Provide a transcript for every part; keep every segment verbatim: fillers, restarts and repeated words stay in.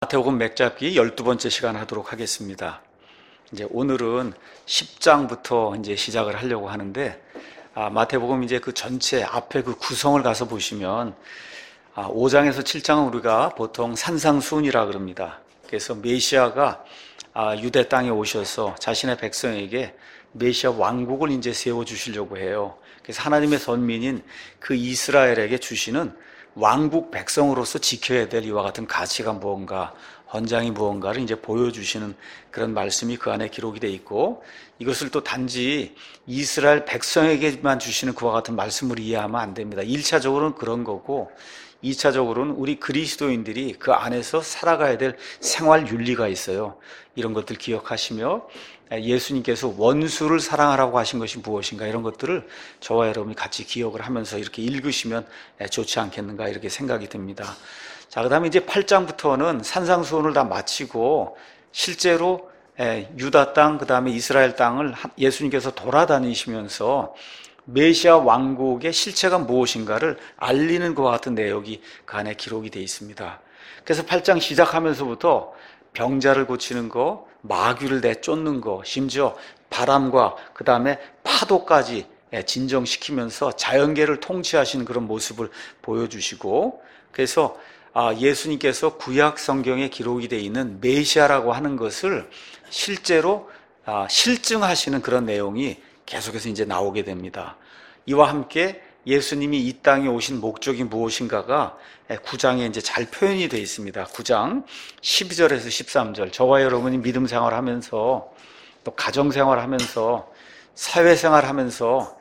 마태복음 맥잡기 열두 번째 시간 하도록 하겠습니다. 이제 오늘은 십 장부터 이제 시작을 하려고 하는데, 아, 마태복음 이제 그 전체 앞에 그 구성을 가서 보시면, 아, 오 장에서 칠 장은 우리가 보통 산상수훈이라 그럽니다. 그래서 메시아가 아, 유대 땅에 오셔서 자신의 백성에게 메시아 왕국을 이제 세워주시려고 해요. 그래서 하나님의 선민인 그 이스라엘에게 주시는 왕국 백성으로서 지켜야 될 이와 같은 가치가 무언가, 헌장이 무언가를 이제 보여주시는 그런 말씀이 그 안에 기록이 되어 있고, 이것을 또 단지 이스라엘 백성에게만 주시는 그와 같은 말씀을 이해하면 안 됩니다. 일 차적으로는 그런 거고, 이 차적으로는 우리 그리스도인들이 그 안에서 살아가야 될 생활 윤리가 있어요. 이런 것들 기억하시며, 예수님께서 원수를 사랑하라고 하신 것이 무엇인가, 이런 것들을 저와 여러분이 같이 기억을 하면서 이렇게 읽으시면 좋지 않겠는가, 이렇게 생각이 듭니다. 자, 그 다음에 이제 팔 장부터는 산상수훈을 다 마치고 실제로 유다 땅, 그 다음에 이스라엘 땅을 예수님께서 돌아다니시면서 메시아 왕국의 실체가 무엇인가를 알리는 것과 같은 내용이 그 안에 기록이 되어 있습니다. 그래서 팔 장 시작하면서부터 병자를 고치는 거, 마귀를 내쫓는 거, 심지어 바람과 그 다음에 파도까지 진정시키면서 자연계를 통치하시는 그런 모습을 보여주시고, 그래서 예수님께서 구약 성경에 기록이 되어 있는 메시아라고 하는 것을 실제로 실증하시는 그런 내용이 계속해서 이제 나오게 됩니다. 이와 함께 예수님이 이 땅에 오신 목적이 무엇인가가 구 장에 이제 잘 표현이 되어 있습니다. 구 장 십이 절에서 십삼 절. 저와 여러분이 믿음 생활하면서 또 가정 생활하면서 사회 생활하면서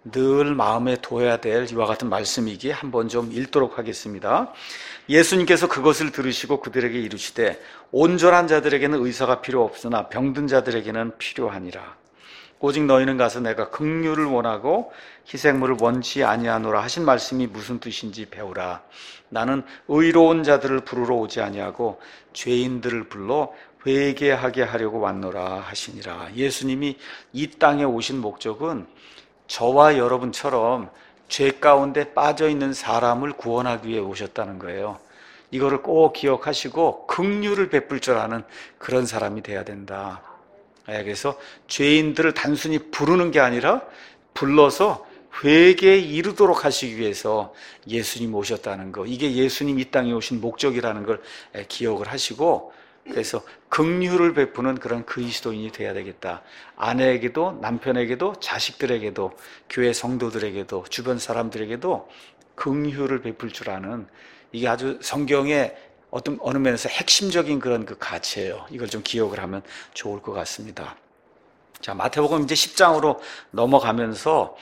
늘 마음에 둬야 될 이와 같은 말씀이기에 한번 좀 읽도록 하겠습니다. 예수님께서 그것을 들으시고 그들에게 이르시되 온전한 자들에게는 의사가 필요 없으나 병든 자들에게는 필요하니라. 오직 너희는 가서 내가 긍휼을 원하고 희생물을 원치 아니하노라 하신 말씀이 무슨 뜻인지 배우라. 나는 의로운 자들을 부르러 오지 아니하고 죄인들을 불러 회개하게 하려고 왔노라 하시니라. 예수님이 이 땅에 오신 목적은 저와 여러분처럼 죄 가운데 빠져있는 사람을 구원하기 위해 오셨다는 거예요. 이거를 꼭 기억하시고 긍휼을 베풀 줄 아는 그런 사람이 돼야 된다. 그래서 죄인들을 단순히 부르는 게 아니라 불러서 회개에 이르도록 하시기 위해서 예수님 오셨다는 거, 이게 예수님 이 땅에 오신 목적이라는 걸 기억을 하시고, 그래서 긍휼을 베푸는 그런 그리스도인이 돼야 되겠다. 아내에게도 남편에게도 자식들에게도 교회 성도들에게도 주변 사람들에게도 긍휼을 베풀 줄 아는, 이게 아주 성경의 어떤 어느 면에서 핵심적인 그런 그 가치예요. 이걸 좀 기억을 하면 좋을 것 같습니다. 자, 마태복음 이제 십 장으로 넘어가면서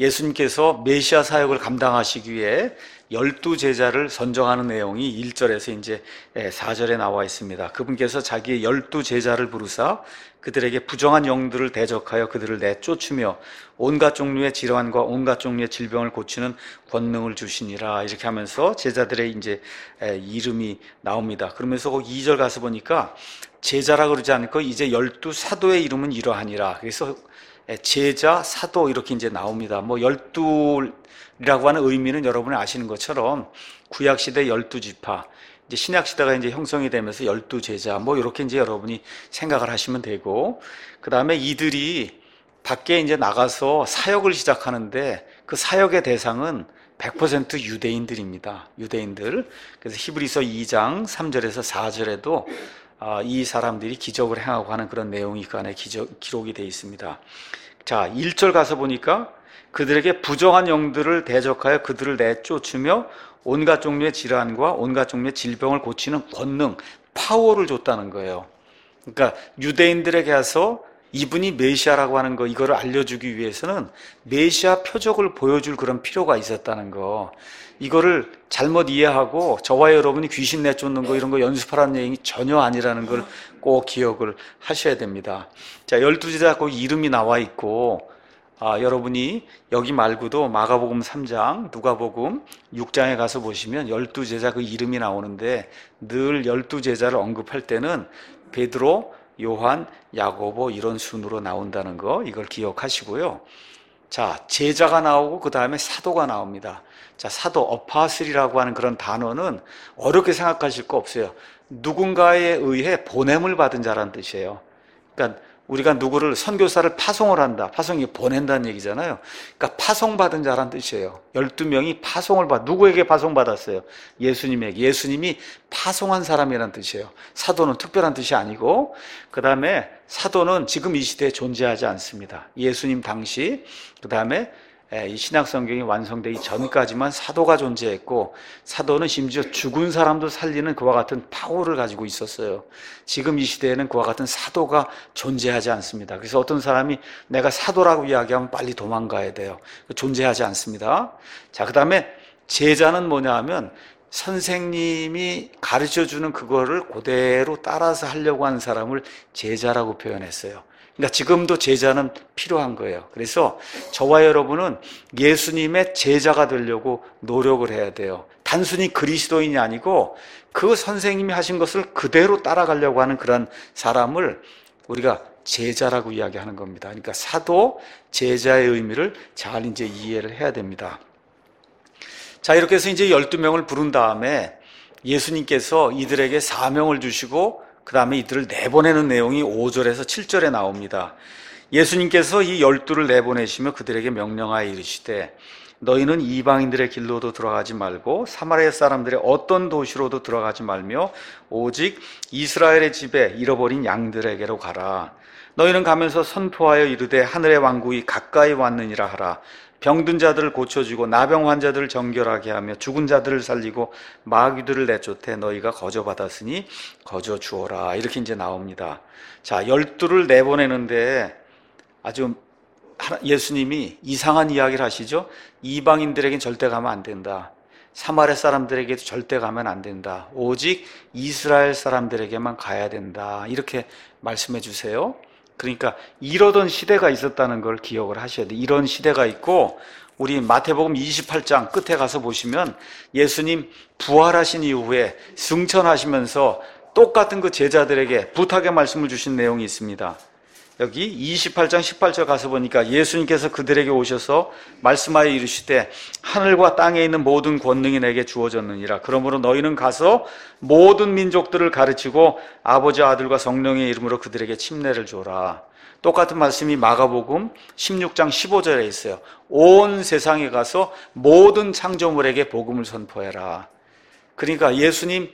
예수님께서 메시아 사역을 감당하시기 위해 열두 제자를 선정하는 내용이 일 절에서 이제 사 절에 나와 있습니다. 그분께서 자기의 열두 제자를 부르사 그들에게 부정한 영들을 대적하여 그들을 내쫓으며 온갖 종류의 질환과 온갖 종류의 질병을 고치는 권능을 주시니라. 이렇게 하면서 제자들의 이제 이름이 나옵니다. 그러면서 그 이 절 가서 보니까 제자라 그러지 않고 이제 열두 사도의 이름은 이러하니라. 그래서 제자, 사도 이렇게 이제 나옵니다. 뭐 열두라고 하는 의미는 여러분이 아시는 것처럼 구약 시대 열두 지파, 이제 신약 시대가 이제 형성이 되면서 열두 제자, 뭐 이렇게 이제 여러분이 생각을 하시면 되고, 그 다음에 이들이 밖에 이제 나가서 사역을 시작하는데 그 사역의 대상은 백 퍼센트 유대인들입니다. 유대인들. 그래서 히브리서 이 장 삼 절에서 사 절에도 이 사람들이 기적을 행하고 하는 그런 내용이 그 안에 기적, 기록이 되어 있습니다. 자, 일 절 가서 보니까 그들에게 부정한 영들을 대적하여 그들을 내쫓으며 온갖 종류의 질환과 온갖 종류의 질병을 고치는 권능, 파워를 줬다는 거예요. 그러니까 유대인들에게 가서 이분이 메시아라고 하는 거, 이거를 알려주기 위해서는 메시아 표적을 보여줄 그런 필요가 있었다는 거, 이거를 잘못 이해하고 저와 여러분이 귀신 내쫓는 거 이런 거 연습하라는 얘기 전혀 아니라는 걸 꼭 기억을 하셔야 됩니다. 자, 열두 제자 그 이름이 나와 있고, 아, 여러분이 여기 말고도 마가복음 삼 장, 누가복음 육 장에 가서 보시면 열두 제자 그 이름이 나오는데, 늘 열두 제자를 언급할 때는 베드로, 요한, 야고보 이런 순으로 나온다는 거, 이걸 기억하시고요. 자, 제자가 나오고 그 다음에 사도가 나옵니다. 자, 사도 어파슬이라고 하는 그런 단어는 어렵게 생각하실 거 없어요. 누군가에 의해 보냄을 받은 자라는 뜻이에요. 그러니까 우리가 누구를 선교사를 파송을 한다. 파송이 보낸다는 얘기잖아요. 그러니까 파송받은 자라는 뜻이에요. 열두 명이 파송을 받, 누구에게 파송받았어요? 예수님에게. 예수님이 파송한 사람이라는 뜻이에요. 사도는 특별한 뜻이 아니고, 그 다음에 사도는 지금 이 시대에 존재하지 않습니다. 예수님 당시, 그 다음에 이 신약 성경이 완성되기 전까지만 사도가 존재했고, 사도는 심지어 죽은 사람도 살리는 그와 같은 파워를 가지고 있었어요. 지금 이 시대에는 그와 같은 사도가 존재하지 않습니다. 그래서 어떤 사람이 내가 사도라고 이야기하면 빨리 도망가야 돼요. 존재하지 않습니다. 자, 그 다음에 제자는 뭐냐 하면 선생님이 가르쳐주는 그거를 그대로 따라서 하려고 하는 사람을 제자라고 표현했어요. 그러니까 지금도 제자는 필요한 거예요. 그래서 저와 여러분은 예수님의 제자가 되려고 노력을 해야 돼요. 단순히 그리스도인이 아니고 그 선생님이 하신 것을 그대로 따라가려고 하는 그런 사람을 우리가 제자라고 이야기하는 겁니다. 그러니까 사도, 제자의 의미를 잘 이제 이해를 해야 됩니다. 자, 이렇게 해서 이제 열두 명을 부른 다음에 예수님께서 이들에게 사명을 주시고 그 다음에 이들을 내보내는 내용이 오 절에서 칠 절에 나옵니다. 예수님께서 이 열두를 내보내시며 그들에게 명령하여 이르시되 너희는 이방인들의 길로도 들어가지 말고 사마리아 사람들의 어떤 도시로도 들어가지 말며 오직 이스라엘의 집에 잃어버린 양들에게로 가라. 너희는 가면서 선포하여 이르되 하늘의 왕국이 가까이 왔느니라 하라. 병든 자들을 고쳐주고 나병 환자들을 정결하게 하며 죽은 자들을 살리고 마귀들을 내쫓되 너희가 거저받았으니 거저 주어라. 이렇게 이제 나옵니다. 자, 열두를 내보내는데 아주 예수님이 이상한 이야기를 하시죠. 이방인들에겐 절대 가면 안 된다. 사마리아 사람들에게도 절대 가면 안 된다. 오직 이스라엘 사람들에게만 가야 된다. 이렇게 말씀해 주세요. 그러니까 이러던 시대가 있었다는 걸 기억을 하셔야 돼요. 이런 시대가 있고 우리 마태복음 이십팔 장 끝에 가서 보시면 예수님 부활하신 이후에 승천하시면서 똑같은 그 제자들에게 부탁의 말씀을 주신 내용이 있습니다. 여기 이십팔 장 십팔 절 가서 보니까 예수님께서 그들에게 오셔서 말씀하여 이르시되 하늘과 땅에 있는 모든 권능이 내게 주어졌느니라. 그러므로 너희는 가서 모든 민족들을 가르치고 아버지 아들과 성령의 이름으로 그들에게 침례를 줘라. 똑같은 말씀이 마가복음 십육 장 십오 절에 있어요. 온 세상에 가서 모든 창조물에게 복음을 선포해라. 그러니까 예수님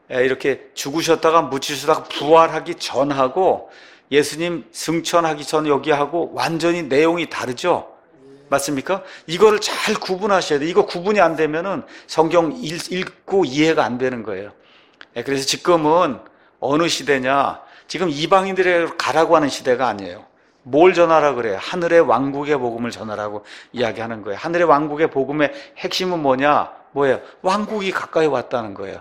이렇게 죽으셨다가 묻히셨다가 부활하기 전하고 예수님 승천하기 전 여기하고 완전히 내용이 다르죠? 맞습니까? 이거를 잘 구분하셔야 돼요. 이거 구분이 안 되면은 성경 읽고 이해가 안 되는 거예요. 그래서 지금은 어느 시대냐? 지금 이방인들에게 가라고 하는 시대가 아니에요. 뭘 전하라 그래요? 하늘의 왕국의 복음을 전하라고 이야기하는 거예요. 하늘의 왕국의 복음의 핵심은 뭐냐? 뭐예요? 왕국이 가까이 왔다는 거예요.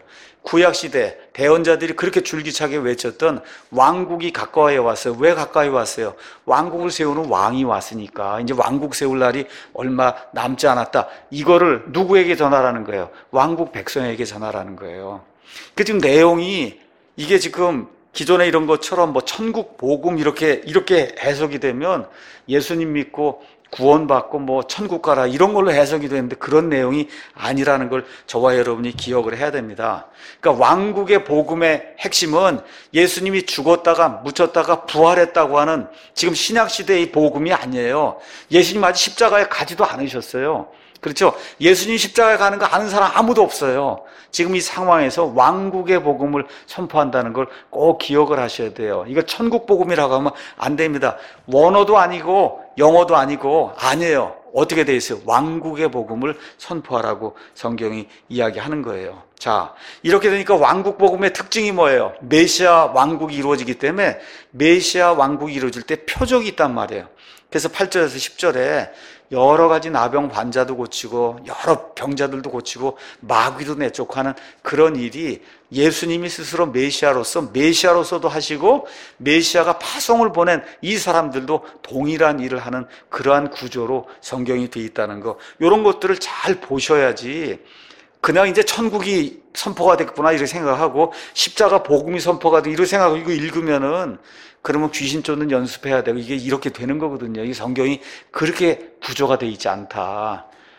구약시대 대언자들이 그렇게 줄기차게 외쳤던 왕국이 가까이 왔어요. 왜 가까이 왔어요? 왕국을 세우는 왕이 왔으니까 이제 왕국 세울 날이 얼마 남지 않았다. 이거를 누구에게 전하라는 거예요? 왕국 백성에게 전하라는 거예요. 그 지금 내용이 이게 지금 기존에 이런 것처럼 뭐 천국 복음 이렇게 이렇게 해석이 되면 예수님 믿고 구원받고 뭐 천국 가라 이런 걸로 해석이 되는데 그런 내용이 아니라는 걸 저와 여러분이 기억을 해야 됩니다. 그러니까 왕국의 복음의 핵심은 예수님이 죽었다가 묻혔다가 부활했다고 하는 지금 신약시대의 복음이 아니에요. 예수님 아직 십자가에 가지도 않으셨어요. 그렇죠? 예수님 십자가에 가는 거 아는 사람 아무도 없어요. 지금 이 상황에서 왕국의 복음을 선포한다는 걸 꼭 기억을 하셔야 돼요. 이거 천국 복음이라고 하면 안 됩니다. 원어도 아니고 영어도 아니고 아니에요. 어떻게 돼 있어요? 왕국의 복음을 선포하라고 성경이 이야기하는 거예요. 자, 이렇게 되니까 왕국 복음의 특징이 뭐예요? 메시아 왕국이 이루어지기 때문에 메시아 왕국이 이루어질 때 표적이 있단 말이에요. 그래서 팔 절에서 십 절에 여러 가지 나병 환자도 고치고 여러 병자들도 고치고 마귀도 내쫓하는 그런 일이 예수님이 스스로 메시아로서 메시아로서도 하시고 메시아가 파송을 보낸 이 사람들도 동일한 일을 하는 그러한 구조로 성경이 되어 있다는 거, 이런 것들을 잘 보셔야지 그냥 이제 천국이 선포가 됐구나 이렇게 생각하고 십자가 복음이 선포가 돼 이렇게 생각하고 이거 읽으면은 그러면 귀신 쫓는 연습해야 되고 이게 이렇게 되는 거거든요. 이 성경이 그렇게 구조가 되어 있지 않다.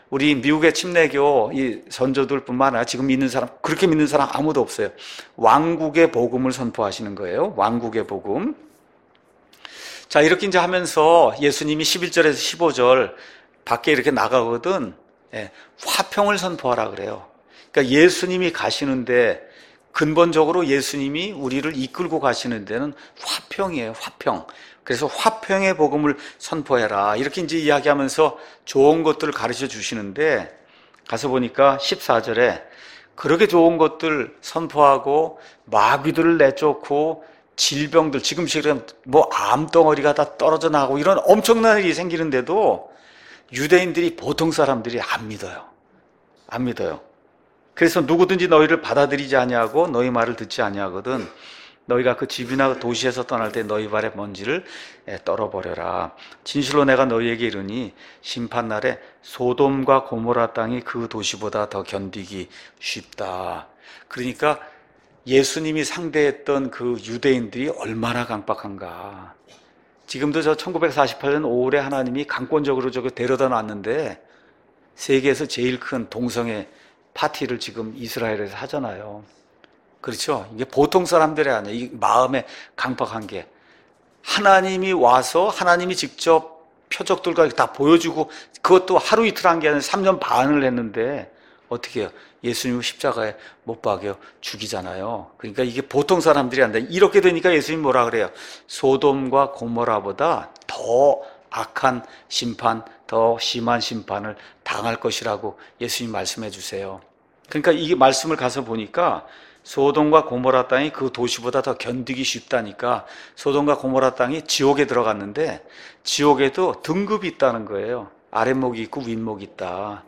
우리 미국의 침례교 이 선조들뿐만 아니라 지금 믿는 사람, 그렇게 믿는 사람 아무도 없어요. 왕국의 복음을 선포하시는 거예요. 왕국의 복음. 자, 이렇게 이제 하면서 예수님이 십일 절에서 십오 절 밖에 이렇게 나가거든, 예, 화평을 선포하라 그래요. 그러니까 예수님이 가시는데, 근본적으로 예수님이 우리를 이끌고 가시는 데는 화평이에요, 화평. 그래서 화평의 복음을 선포해라. 이렇게 이제 이야기하면서 좋은 것들을 가르쳐 주시는데, 가서 보니까 십사 절에 그렇게 좋은 것들 선포하고 마귀들을 내쫓고 질병들, 지금처럼 뭐 암덩어리가 다 떨어져 나가고 이런 엄청난 일이 생기는데도 유대인들이 보통 사람들이 안 믿어요. 안 믿어요. 그래서 누구든지 너희를 받아들이지 아니하고 너희 말을 듣지 아니하거든 너희가 그 집이나 도시에서 떠날 때 너희 발의 먼지를 떨어버려라. 진실로 내가 너희에게 이르니 심판날에 소돔과 고모라 땅이 그 도시보다 더 견디기 쉽다. 그러니까 예수님이 상대했던 그 유대인들이 얼마나 강박한가. 지금도 저 천구백사십팔 년 오월에 하나님이 강권적으로 저거 데려다 놨는데 세계에서 제일 큰 동성애 파티를 지금 이스라엘에서 하잖아요. 그렇죠? 이게 보통 사람들이 아니에요. 이 마음에 강박한 게. 하나님이 와서 하나님이 직접 표적들과 다 보여주고 그것도 하루 이틀 한 게 아니라 삼 년 반을 했는데 어떻게 해요? 예수님을 십자가에 못 박여 죽이잖아요. 그러니까 이게 보통 사람들이 안 돼. 이렇게 되니까 예수님 뭐라 그래요? 소돔과 고모라보다 더 악한 심판, 더 심한 심판을 당할 것이라고 예수님 말씀해 주세요. 그러니까 이 말씀을 가서 보니까 소돔과 고모라 땅이 그 도시보다 더 견디기 쉽다니까 소돔과 고모라 땅이 지옥에 들어갔는데 지옥에도 등급이 있다는 거예요. 아랫목이 있고 윗목이 있다.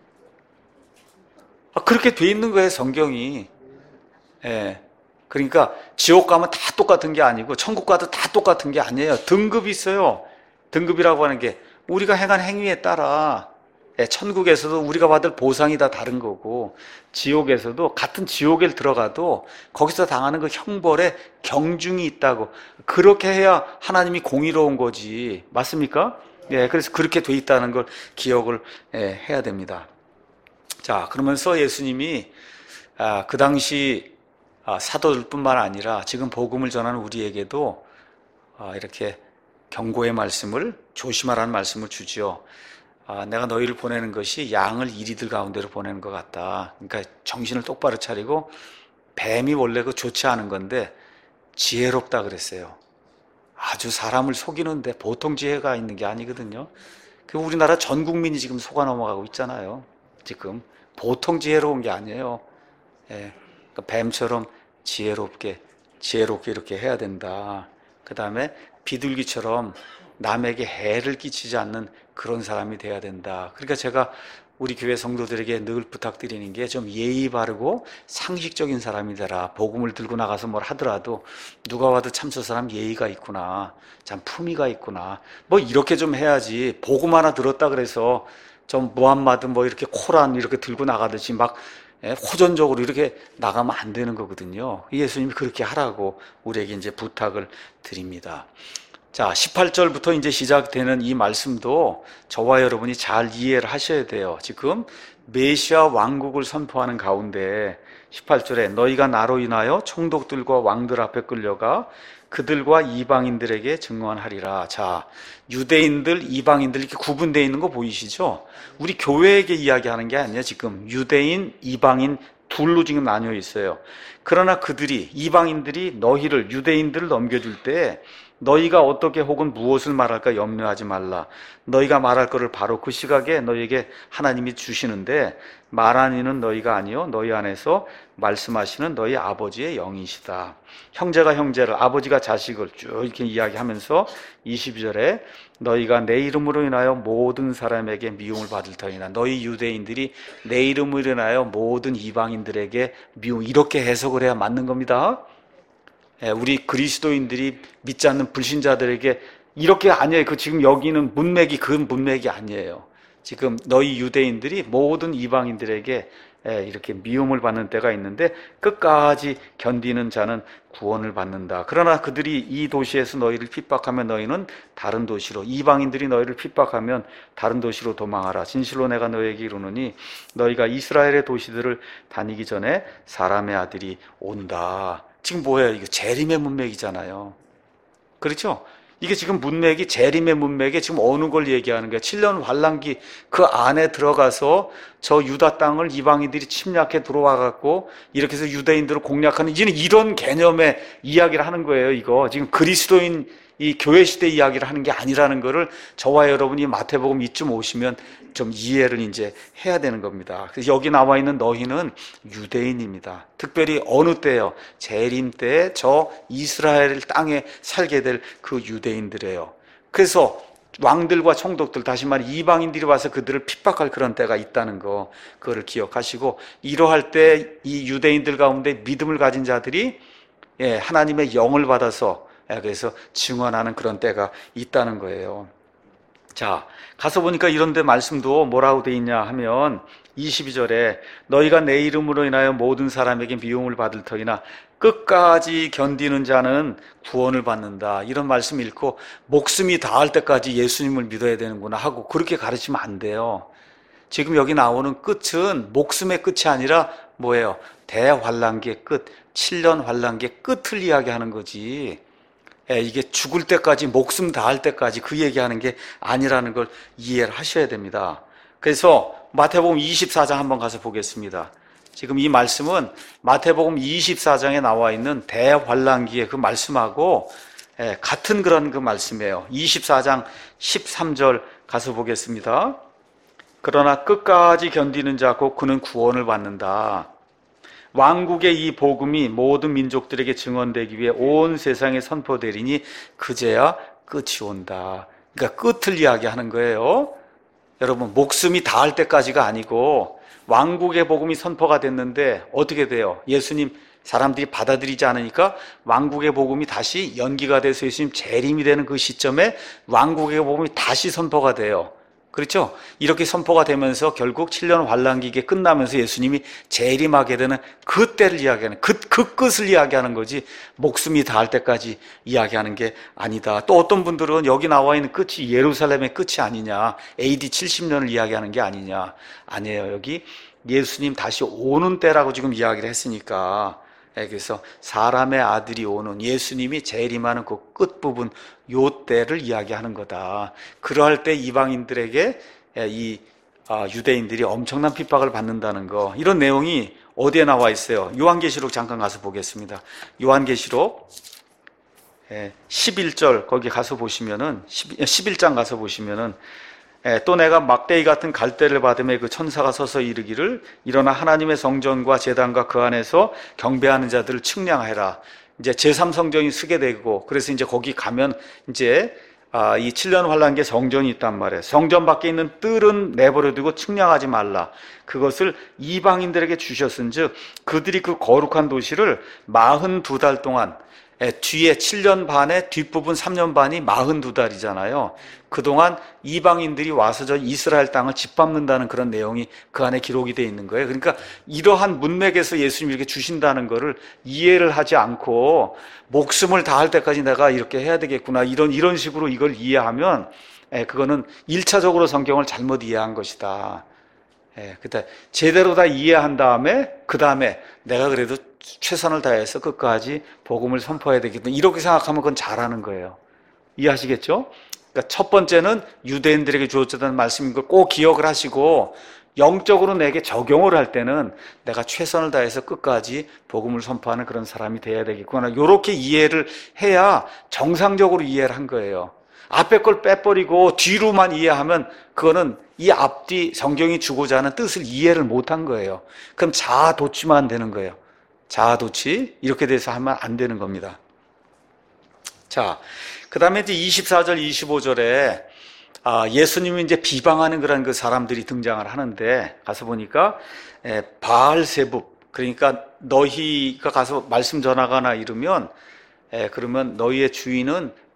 그렇게 돼 있는 거예요, 성경이. 예. 그러니까 지옥 가면 다 똑같은 게 아니고 천국 가도 다 똑같은 게 아니에요. 등급이 있어요. 등급이라고 하는 게 우리가 행한 행위에 따라 예, 천국에서도 우리가 받을 보상이 다 다른 거고 지옥에서도 같은 지옥에 들어가도 거기서 당하는 그 형벌에 경중이 있다고. 그렇게 해야 하나님이 공의로운 거지. 맞습니까? 예, 그래서 그렇게 돼 있다는 걸 기억을 예, 해야 됩니다. 자, 그러면서 예수님이 아, 그 당시 아, 사도들뿐만 아니라 지금 복음을 전하는 우리에게도 아, 이렇게 경고의 말씀을 조심하라는 말씀을 주죠. 아, 내가 너희를 보내는 것이 양을 이리들 가운데로 보내는 것 같다. 그러니까 정신을 똑바로 차리고 뱀이 원래 그 좋지 않은 건데 지혜롭다 그랬어요. 아주 사람을 속이는데 보통 지혜가 있는 게 아니거든요. 그 우리나라 전 국민이 지금 속아 넘어가고 있잖아요. 지금 보통 지혜로운 게 아니에요. 예, 그러니까 뱀처럼 지혜롭게 지혜롭게 이렇게 해야 된다. 그 다음에 비둘기처럼 남에게 해를 끼치지 않는 그런 사람이 돼야 된다. 그러니까 제가 우리 교회 성도들에게 늘 부탁드리는 게 좀 예의 바르고 상식적인 사람이 되라. 복음을 들고 나가서 뭘 하더라도 누가 와도 참 저 사람 예의가 있구나, 참 품위가 있구나, 뭐 이렇게 좀 해야지. 복음 하나 들었다 그래서 좀 무함마드 뭐 이렇게 코란 이렇게 들고 나가듯이 막 호전적으로 이렇게 나가면 안 되는 거거든요. 예수님이 그렇게 하라고 우리에게 이제 부탁을 드립니다. 자, 십팔 절부터 이제 시작되는 이 말씀도 저와 여러분이 잘 이해를 하셔야 돼요. 지금 메시아 왕국을 선포하는 가운데 십팔 절에 너희가 나로 인하여 총독들과 왕들 앞에 끌려가 그들과 이방인들에게 증언하리라. 자, 유대인들, 이방인들 이렇게 구분되어 있는 거 보이시죠? 우리 교회에게 이야기하는 게 아니에요. 지금 유대인, 이방인 둘로 지금 나뉘어 있어요. 그러나 그들이, 이방인들이 너희를, 유대인들을 넘겨줄 때 너희가 어떻게 혹은 무엇을 말할까 염려하지 말라. 너희가 말할 것을 바로 그 시각에 너희에게 하나님이 주시는데 말하는 이는 너희가 아니요 너희 안에서 말씀하시는 너희 아버지의 영이시다. 형제가 형제를, 아버지가 자식을 쭉 이렇게 이야기하면서 이십이 절에 너희가 내 이름으로 인하여 모든 사람에게 미움을 받을 터이나. 너희 유대인들이 내 이름으로 인하여 모든 이방인들에게 미움, 이렇게 해석을 해야 맞는 겁니다. 우리 그리스도인들이 믿지 않는 불신자들에게 이렇게 아니에요. 그 지금 여기는 문맥이 그 문맥이 아니에요. 지금 너희 유대인들이 모든 이방인들에게 이렇게 미움을 받는 때가 있는데 끝까지 견디는 자는 구원을 받는다. 그러나 그들이 이 도시에서 너희를 핍박하면 너희는 다른 도시로, 이방인들이 너희를 핍박하면 다른 도시로 도망하라. 진실로 내가 너희에게 이르노니 너희가 이스라엘의 도시들을 다니기 전에 사람의 아들이 온다. 지금 뭐예요? 이거 재림의 문맥이잖아요. 그렇죠? 이게 지금 문맥이 재림의 문맥에 지금 어느 걸 얘기하는 거야? 칠 년 환란기 그 안에 들어가서 저 유다 땅을 이방인들이 침략해 들어와 갖고 이렇게 해서 유대인들을 공략하는 이제는 이런 개념의 이야기를 하는 거예요. 이거 지금 그리스도인 이 교회 시대 이야기를 하는 게 아니라는 거를 저와 여러분이 마태복음 이쯤 오시면 좀 이해를 이제 해야 되는 겁니다. 그래서 여기 나와 있는 너희는 유대인입니다. 특별히 어느 때요? 재림 때 저 이스라엘 땅에 살게 될 그 유대인들이에요. 그래서 왕들과 총독들, 다시 말해 이방인들이 와서 그들을 핍박할 그런 때가 있다는 거, 그거를 기억하시고, 이러할 때 이 유대인들 가운데 믿음을 가진 자들이 예, 하나님의 영을 받아서 그래서 증언하는 그런 때가 있다는 거예요. 자, 가서 보니까 이런 데 말씀도 뭐라고 돼 있냐 하면 이십이 절에 너희가 내 이름으로 인하여 모든 사람에게 미움을 받을 터이나 끝까지 견디는 자는 구원을 받는다. 이런 말씀 읽고 목숨이 닿을 때까지 예수님을 믿어야 되는구나 하고 그렇게 가르치면 안 돼요. 지금 여기 나오는 끝은 목숨의 끝이 아니라 뭐예요? 대환란기의 끝, 칠 년 환란기의 끝을 이야기하는 거지. 이게 죽을 때까지, 목숨 다할 때까지 그 얘기하는 게 아니라는 걸 이해를 하셔야 됩니다. 그래서 마태복음 이십사 장 한번 가서 보겠습니다. 지금 이 말씀은 마태복음 이십사 장에 나와 있는 대환란기의 그 말씀하고 같은 그런 그 말씀이에요. 이십사 장 십삼 절 가서 보겠습니다. 그러나 끝까지 견디는 자 곧 그는 구원을 받는다. 왕국의 이 복음이 모든 민족들에게 증언되기 위해 온 세상에 선포되리니 그제야 끝이 온다. 그러니까 끝을 이야기하는 거예요. 여러분, 목숨이 닿을 때까지가 아니고 왕국의 복음이 선포가 됐는데 어떻게 돼요? 예수님 사람들이 받아들이지 않으니까 왕국의 복음이 다시 연기가 돼서 예수님 재림이 되는 그 시점에 왕국의 복음이 다시 선포가 돼요. 그렇죠? 이렇게 선포가 되면서 결국 칠 년 환란기가 끝나면서 예수님이 재림하게 되는 그때를 이야기하는, 그, 그 끝을 이야기하는 거지 목숨이 닿을 때까지 이야기하는 게 아니다. 또 어떤 분들은 여기 나와 있는 끝이 예루살렘의 끝이 아니냐, 에이디 칠십 년을 이야기하는 게 아니냐. 아니에요. 여기 예수님 다시 오는 때라고 지금 이야기를 했으니까, 그래서 사람의 아들이 오는, 예수님이 재림하는 그 끝부분, 요 때를 이야기하는 거다. 그러할 때 이방인들에게 이 유대인들이 엄청난 핍박을 받는다는 거, 이런 내용이 어디에 나와 있어요? 요한계시록 잠깐 가서 보겠습니다. 요한계시록 십일 절 거기 가서 보시면은, 십일 장 가서 보시면은 또 내가 막대기 같은 갈대를 받음에 그 천사가 서서 이르기를 일어나 하나님의 성전과 제단과 그 안에서 경배하는 자들을 측량하라. 이제 제삼 성전이 쓰게 되고, 그래서 이제 거기 가면 이제 아, 이 칠 년 환란기에 성전이 있단 말이에요. 성전 밖에 있는 뜰은 내버려 두고 측량하지 말라. 그것을 이방인들에게 주셨은즉 그들이 그 거룩한 도시를 마흔두 달 동안, 뒤에 칠 년 반에 뒷부분 삼 년 반이 마흔두 달이잖아요. 그동안 이방인들이 와서 저 이스라엘 땅을 짓밟는다는 그런 내용이 그 안에 기록이 되어 있는 거예요. 그러니까 이러한 문맥에서 예수님이 이렇게 주신다는 거를 이해를 하지 않고 목숨을 다할 때까지 내가 이렇게 해야 되겠구나, 이런 이런 식으로 이걸 이해하면 그거는 일차적으로 성경을 잘못 이해한 것이다. 그때 제대로 다 이해한 다음에 그 다음에 내가 그래도 최선을 다해서 끝까지 복음을 선포해야 되겠다, 이렇게 생각하면 그건 잘하는 거예요. 이해하시겠죠? 그러니까 첫 번째는 유대인들에게 주어졌다는 말씀인 걸 꼭 기억을 하시고, 영적으로 내게 적용을 할 때는 내가 최선을 다해서 끝까지 복음을 선포하는 그런 사람이 돼야 되겠구나, 이렇게 이해를 해야 정상적으로 이해를 한 거예요. 앞에 걸 빼버리고 뒤로만 이해하면 그거는 이 앞뒤 성경이 주고자 하는 뜻을 이해를 못한 거예요. 그럼 자아도취만 되는 거예요. 자아도취, 이렇게 돼서 하면 안 되는 겁니다. 자, 그 다음에 이제 이십사 절, 이십오 절에 아, 예수님이 이제 비방하는 그런 그 사람들이 등장을 하는데, 가서 보니까 에, 바알세붑, 그러니까 너희가 가서 말씀 전하거나 이러면 에, 그러면 너희의 주인은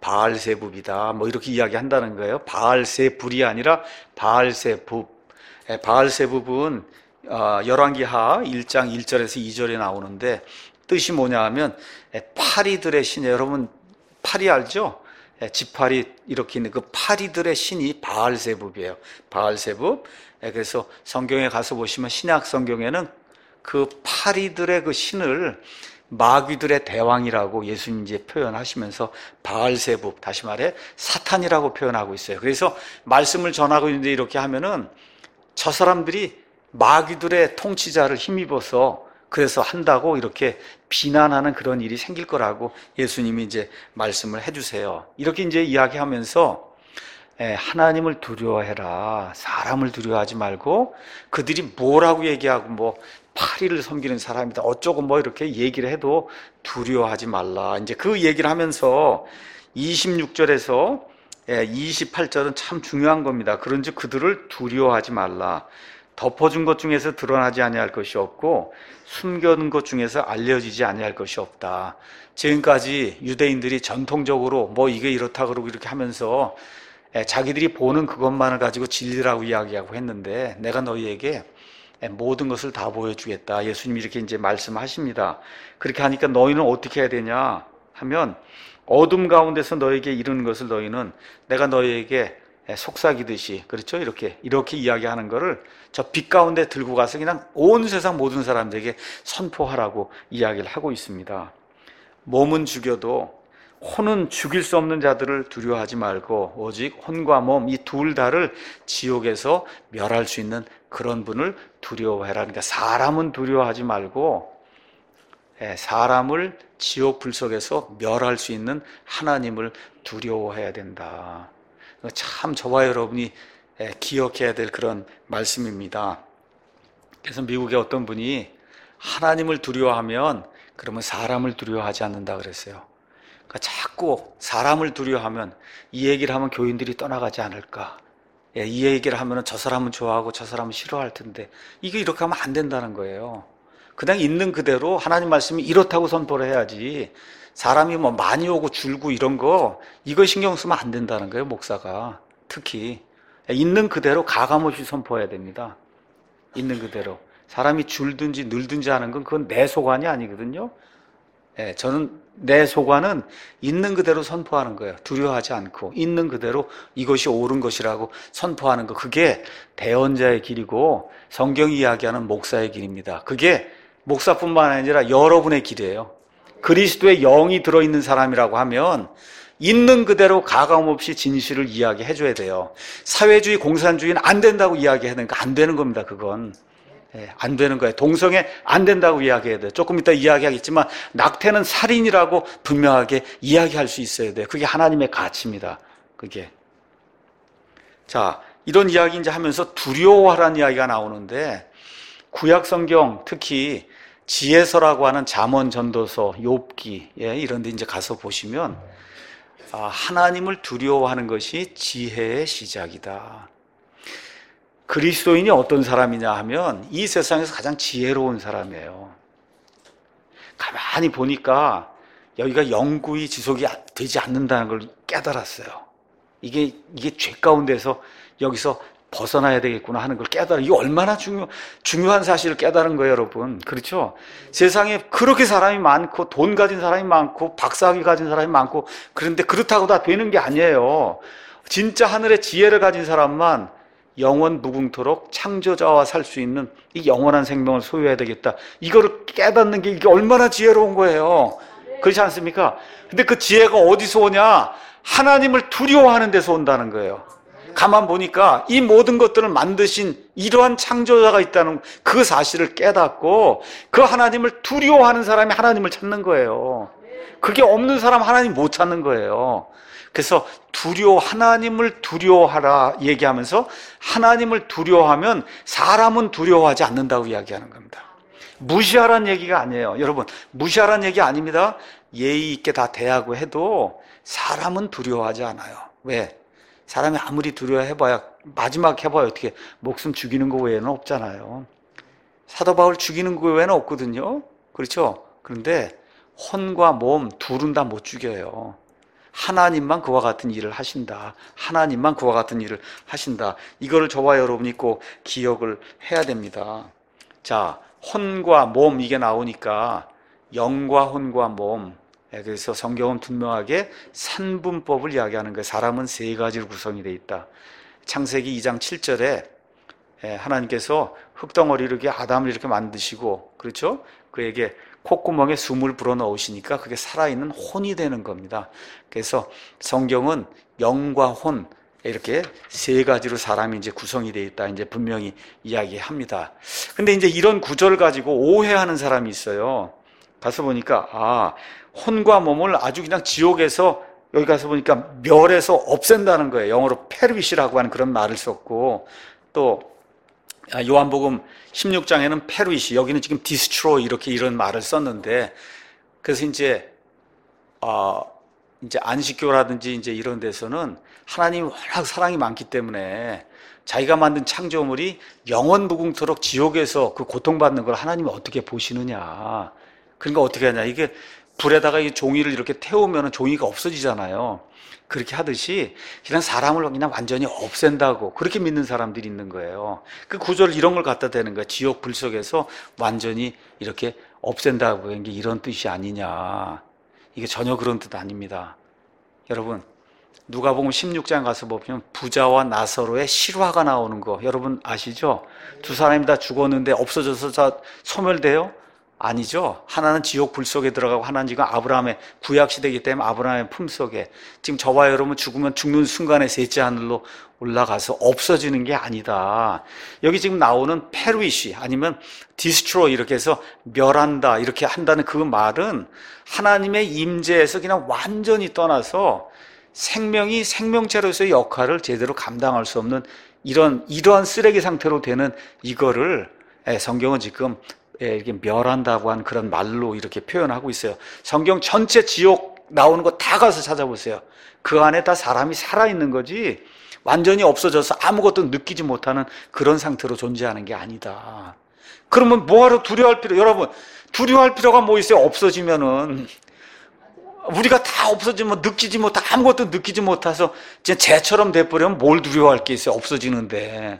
바알세붑이다. 뭐 이렇게 이야기한다는 거예요. 바알세불이 아니라 바알세붑. 예, 바알세붑은 어, 열왕기하 일 장 일 절에서 이 절에 나오는데 뜻이 뭐냐 하면 예, 파리들의 신이에요. 여러분 파리 알죠? 예, 지파리 이렇게 있는 그 파리들의 신이 바알세붑이에요. 바알세붑. 예, 그래서 성경에 가서 보시면 신약 성경에는 그 파리들의 그 신을 마귀들의 대왕이라고 예수님 이제 표현하시면서 바알세붑, 다시 말해 사탄이라고 표현하고 있어요. 그래서 말씀을 전하고 있는데 이렇게 하면은 저 사람들이 마귀들의 통치자를 힘입어서 그래서 한다고 이렇게 비난하는 그런 일이 생길 거라고 예수님이 이제 말씀을 해주세요. 이렇게 이제 이야기하면서 하나님을 두려워해라. 사람을 두려워하지 말고 그들이 뭐라고 얘기하고 뭐 파리를 섬기는 사람이다 어쩌고 뭐 이렇게 얘기를 해도 두려워하지 말라. 이제 그 얘기를 하면서 이십육 절에서 이십팔 절은 참 중요한 겁니다. 그런즉 그들을 두려워하지 말라. 덮어준 것 중에서 드러나지 아니할 것이 없고 숨겨둔 것 중에서 알려지지 아니할 것이 없다. 지금까지 유대인들이 전통적으로 뭐 이게 이렇다 그러고 이렇게 하면서 자기들이 보는 그것만을 가지고 진리라고 이야기하고 했는데 내가 너희에게 모든 것을 다 보여주겠다. 예수님이 이렇게 이제 말씀하십니다. 그렇게 하니까 너희는 어떻게 해야 되냐 하면 어둠 가운데서 너에게 이르는 것을 너희는 내가 너희에게 속삭이듯이 그렇죠? 이렇게 이렇게 이야기하는 거를 저 빛 가운데 들고 가서 그냥 온 세상 모든 사람들에게 선포하라고 이야기를 하고 있습니다. 몸은 죽여도 혼은 죽일 수 없는 자들을 두려워하지 말고 오직 혼과 몸 이 둘 다를 지옥에서 멸할 수 있는 그런 분을 두려워해라. 그러니까 사람은 두려워하지 말고 사람을 지옥 불 속에서 멸할 수 있는 하나님을 두려워해야 된다. 참 저와 여러분이 기억해야 될 그런 말씀입니다. 그래서 미국의 어떤 분이 하나님을 두려워하면 그러면 사람을 두려워하지 않는다 그랬어요. 그러니까 자꾸 사람을 두려워하면 이 얘기를 하면 교인들이 떠나가지 않을까. 예, 이 얘기를 하면 저 사람은 좋아하고 저 사람은 싫어할 텐데 이게 이렇게 하면 안 된다는 거예요. 그냥 있는 그대로 하나님 말씀이 이렇다고 선포를 해야지 사람이 뭐 많이 오고 줄고 이런 거 이거 신경 쓰면 안 된다는 거예요. 목사가 특히 있는 그대로 가감없이 선포해야 됩니다. 있는 그대로 사람이 줄든지 늘든지 하는 건 그건 내 소관이 아니거든요. 예, 저는 내 소관은 있는 그대로 선포하는 거예요. 두려워하지 않고 있는 그대로 이것이 옳은 것이라고 선포하는 거. 그게 대언자의 길이고 성경이 이야기하는 목사의 길입니다. 그게 목사뿐만 아니라 여러분의 길이에요. 그리스도의 영이 들어있는 사람이라고 하면 있는 그대로 가감없이 진실을 이야기해 줘야 돼요. 사회주의 공산주의는 안 된다고 이야기하니까 안 되는 겁니다. 그건 예, 안 되는 거예요. 동성애 안 된다고 이야기해야 돼요. 조금 이따 이야기하겠지만 낙태는 살인이라고 분명하게 이야기할 수 있어야 돼요. 그게 하나님의 가치입니다. 그게 자 이런 이야기 이제 하면서 두려워하라는 이야기가 나오는데 구약 성경 특히 지혜서라고 하는 잠언 전도서 욥기 예, 이런 데 이제 가서 보시면 아, 하나님을 두려워하는 것이 지혜의 시작이다. 그리스도인이 어떤 사람이냐 하면 이 세상에서 가장 지혜로운 사람이에요. 가만히 보니까 여기가 영구히 지속이 되지 않는다는 걸 깨달았어요. 이게 이게 죄 가운데서 여기서 벗어나야 되겠구나 하는 걸 깨달아. 이게 얼마나 중요, 중요한 사실을 깨달은 거예요, 여러분. 그렇죠? 세상에 그렇게 사람이 많고, 돈 가진 사람이 많고, 박사학위 가진 사람이 많고, 그런데 그렇다고 다 되는 게 아니에요. 진짜 하늘의 지혜를 가진 사람만 영원 무궁토록 창조자와 살 수 있는 이 영원한 생명을 소유해야 되겠다. 이거를 깨닫는 게 이게 얼마나 지혜로운 거예요. 그렇지 않습니까? 근데 그 지혜가 어디서 오냐? 하나님을 두려워하는 데서 온다는 거예요. 가만 보니까 이 모든 것들을 만드신 이러한 창조자가 있다는 그 사실을 깨닫고 그 하나님을 두려워하는 사람이 하나님을 찾는 거예요. 그게 없는 사람 하나님 못 찾는 거예요. 그래서 두려워, 하나님을 두려워하라 얘기하면서 하나님을 두려워하면 사람은 두려워하지 않는다고 이야기하는 겁니다. 무시하라는 얘기가 아니에요. 여러분, 무시하라는 얘기 아닙니다. 예의 있게 다 대하고 해도 사람은 두려워하지 않아요. 왜? 사람이 아무리 두려워해봐야 마지막 해봐야 어떻게 목숨 죽이는 거 외에는 없잖아요. 사도 바울 죽이는 거 외에는 없거든요. 그렇죠? 그런데 혼과 몸 둘은 다 못 죽여요. 하나님만 그와 같은 일을 하신다. 하나님만 그와 같은 일을 하신다. 이거를 저와 여러분이 꼭 기억을 해야 됩니다. 자, 혼과 몸 이게 나오니까 영과 혼과 몸. 그래서 성경은 분명하게 산분법을 이야기하는 거예요. 사람은 세 가지로 구성이 되어 있다. 창세기 이 장 칠 절에 하나님께서 흙덩어리를 이렇게 아담을 이렇게 만드시고, 그렇죠? 그에게 콧구멍에 숨을 불어넣으시니까 그게 살아있는 혼이 되는 겁니다. 그래서 성경은 영과 혼 이렇게 세 가지로 사람이 이제 구성이 되어 있다 이제 분명히 이야기합니다. 근데 이제 이런 구절을 가지고 오해하는 사람이 있어요. 가서 보니까 아, 혼과 몸을 아주 그냥 지옥에서 여기 가서 보니까 멸해서 없앤다는 거예요. 영어로 페르빗이라고 하는 그런 말을 썼고, 또 요한복음 십육 장에는 페르빗이, 여기는 지금 디스트로이 이렇게 이런 말을 썼는데, 그래서 이제 어, 이제 안식교라든지 이제 이런 데서는 하나님이 워낙 사랑이 많기 때문에 자기가 만든 창조물이 영원 무궁토록 지옥에서 그 고통받는 걸 하나님이 어떻게 보시느냐. 그러니까 어떻게 하냐. 이게 불에다가 이 종이를 이렇게 태우면 종이가 없어지잖아요. 그렇게 하듯이 그냥 사람을 그냥 완전히 없앤다고 그렇게 믿는 사람들이 있는 거예요. 그 구절 이런 걸 갖다 대는 거예요. 지옥 불 속에서 완전히 이렇게 없앤다고 하는 게 이런 뜻이 아니냐. 이게 전혀 그런 뜻 아닙니다. 여러분, 누가복음 십육 장 가서 보면 부자와 나사로의 실화가 나오는 거 여러분 아시죠? 두 사람이 다 죽었는데 없어져서 다 소멸돼요? 아니죠. 하나는 지옥 불 속에 들어가고 하나는 지금 아브라함의 구약 시대이기 때문에 아브라함의 품 속에, 지금 저와 여러분 죽으면 죽는 순간에 셋째 하늘로 올라가서 없어지는 게 아니다. 여기 지금 나오는 페르윗이 아니면 디스트로이 이렇게 해서 멸한다 이렇게 한다는 그 말은 하나님의 임재에서 그냥 완전히 떠나서 생명이 생명체로서의 역할을 제대로 감당할 수 없는 이런 이러한 쓰레기 상태로 되는 이거를 성경은 지금 이렇게 멸한다고 하는 그런 말로 이렇게 표현하고 있어요. 성경 전체 지옥 나오는 거 다 가서 찾아보세요. 그 안에 다 사람이 살아있는 거지 완전히 없어져서 아무것도 느끼지 못하는 그런 상태로 존재하는 게 아니다. 그러면 뭐하러 두려워할 필요, 여러분 두려워할 필요가 뭐 있어요? 없어지면은 우리가 다 없어지면 느끼지 못, 아무것도 느끼지 못해서 이제 재처럼 돼버리면 뭘 두려워할 게 있어요? 없어지는데.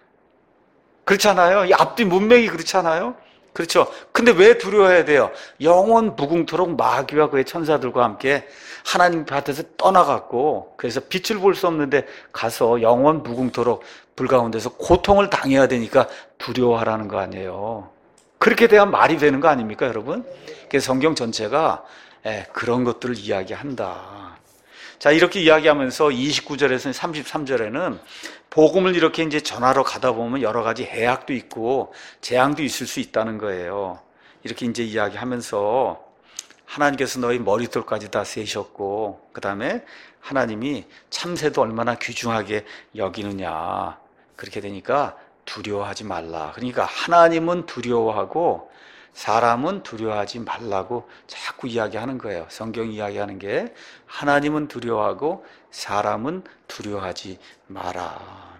그렇잖아요. 이 앞뒤 문맥이 그렇잖아요. 그렇죠. 근데 왜 두려워해야 돼요? 영원 무궁토록 마귀와 그의 천사들과 함께 하나님 밭에서 떠나갔고, 그래서 빛을 볼 수 없는데 가서 영원 무궁토록 불 가운데서 고통을 당해야 되니까 두려워하라는 거 아니에요. 그렇게 돼야 말이 되는 거 아닙니까, 여러분? 그래서 성경 전체가 그런 것들을 이야기한다. 자, 이렇게 이야기하면서 이십구 절에서 삼십삼 절에는 복음을 이렇게 이제 전하러 가다 보면 여러 가지 해악도 있고 재앙도 있을 수 있다는 거예요. 이렇게 이제 이야기하면서 하나님께서 너희 머리털까지 다 세셨고, 그 다음에 하나님이 참새도 얼마나 귀중하게 여기느냐. 그렇게 되니까 두려워하지 말라. 그러니까 하나님은 두려워하고 사람은 두려워하지 말라고 자꾸 이야기하는 거예요. 성경이 이야기하는 게 하나님은 두려워하고 사람은 두려워하지 마라.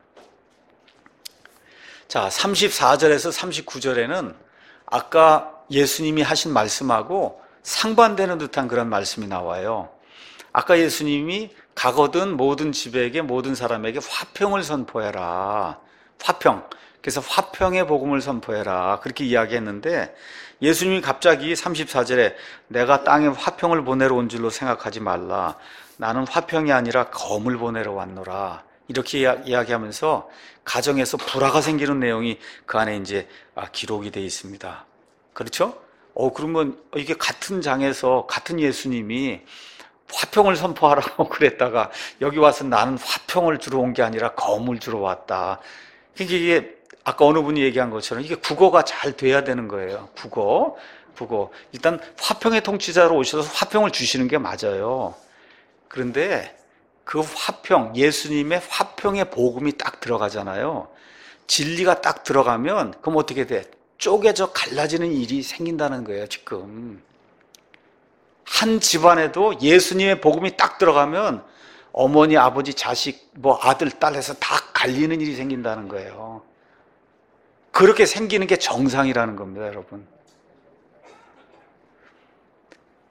자, 삼십사 절에서 삼십구 절에는 아까 예수님이 하신 말씀하고 상반되는 듯한 그런 말씀이 나와요. 아까 예수님이 가거든 모든 집에게 모든 사람에게 화평을 선포해라. 화평. 그래서 화평의 복음을 선포해라. 그렇게 이야기했는데 예수님이 갑자기 삼십사 절에 내가 땅에 화평을 보내러 온 줄로 생각하지 말라. 나는 화평이 아니라 검을 보내러 왔노라. 이렇게 이야기하면서 가정에서 불화가 생기는 내용이 그 안에 이제 기록이 되어 있습니다. 그렇죠? 어, 그러면 이게 같은 장에서 같은 예수님이 화평을 선포하라고 그랬다가 여기 와서 나는 화평을 주러 온 게 아니라 검을 주러 왔다. 이게 아까 어느 분이 얘기한 것처럼 이게 국어가 잘 돼야 되는 거예요. 국어, 국어. 일단 화평의 통치자로 오셔서 화평을 주시는 게 맞아요. 그런데 그 화평, 예수님의 화평의 복음이 딱 들어가잖아요. 진리가 딱 들어가면 그럼 어떻게 돼? 쪼개져 갈라지는 일이 생긴다는 거예요, 지금. 한 집안에도 예수님의 복음이 딱 들어가면 어머니, 아버지, 자식, 뭐 아들, 딸 해서 다 갈리는 일이 생긴다는 거예요. 그렇게 생기는 게 정상이라는 겁니다, 여러분.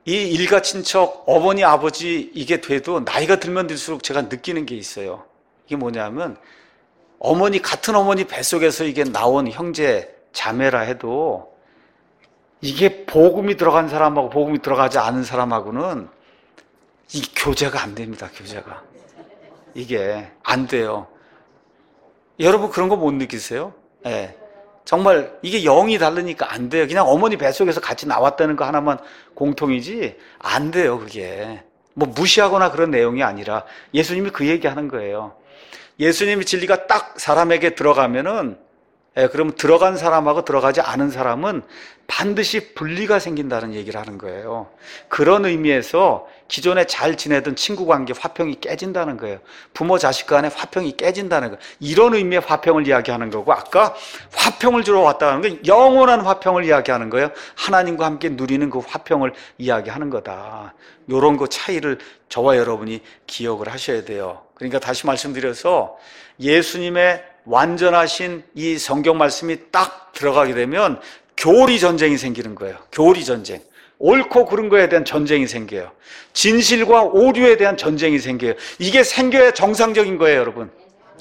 이 일가 친척, 어머니, 아버지 이게 돼도 나이가 들면 들수록 제가 느끼는 게 있어요. 이게 뭐냐면 어머니, 같은 어머니 뱃속에서 이게 나온 형제, 자매라 해도 이게 복음이 들어간 사람하고 복음이 들어가지 않은 사람하고는 이 교제가 안 됩니다. 교제가. 이게 안 돼요. 여러분 그런 거 못 느끼세요? 예. 정말 이게 영이 다르니까 안 돼요. 그냥 어머니 뱃속에서 같이 나왔다는 거 하나만 공통이지 안 돼요. 그게 뭐 무시하거나 그런 내용이 아니라 예수님이 그 얘기하는 거예요. 예수님의 진리가 딱 사람에게 들어가면은, 예, 그러면 들어간 사람하고 들어가지 않은 사람은 반드시 분리가 생긴다는 얘기를 하는 거예요. 그런 의미에서 기존에 잘 지내던 친구 관계 화평이 깨진다는 거예요. 부모 자식 간의 화평이 깨진다는 거예요. 이런 의미의 화평을 이야기하는 거고, 아까 화평을 주러 왔다는 건 영원한 화평을 이야기하는 거예요. 하나님과 함께 누리는 그 화평을 이야기하는 거다. 이런 거 차이를 저와 여러분이 기억을 하셔야 돼요. 그러니까 다시 말씀드려서 예수님의 완전하신 이 성경 말씀이 딱 들어가게 되면 교리 전쟁이 생기는 거예요. 교리 전쟁. 옳고 그른 거에 대한 전쟁이 생겨요. 진실과 오류에 대한 전쟁이 생겨요. 이게 생겨야 정상적인 거예요, 여러분.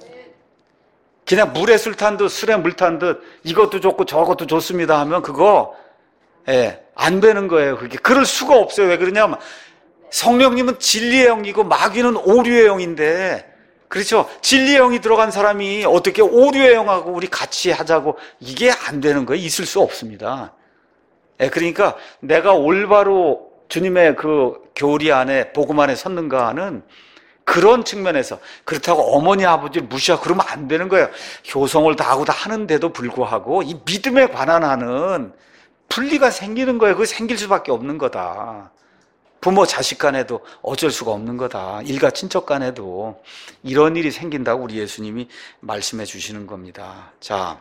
그냥 물에 술 탄 듯 술에 물 탄 듯 이것도 좋고 저것도 좋습니다 하면 그거, 예, 안 되는 거예요. 그게 그럴 수가 없어요. 왜 그러냐면 성령님은 진리의 영이고 마귀는 오류의 영인데, 그렇죠? 진리의 영이 들어간 사람이 어떻게 오류의 영하고 우리 같이 하자고, 이게 안 되는 거예요. 있을 수 없습니다. 예, 그러니까 내가 올바로 주님의 그 교리 안에 복음 안에 섰는가 하는 그런 측면에서, 그렇다고 어머니 아버지를 무시하고 그러면 안 되는 거예요. 효성을 다하고 다 하는데도 불구하고 이 믿음에 관한 하는 분리가 생기는 거예요. 그게 생길 수밖에 없는 거다. 부모 자식 간에도 어쩔 수가 없는 거다. 일가 친척 간에도 이런 일이 생긴다고 우리 예수님이 말씀해 주시는 겁니다. 자,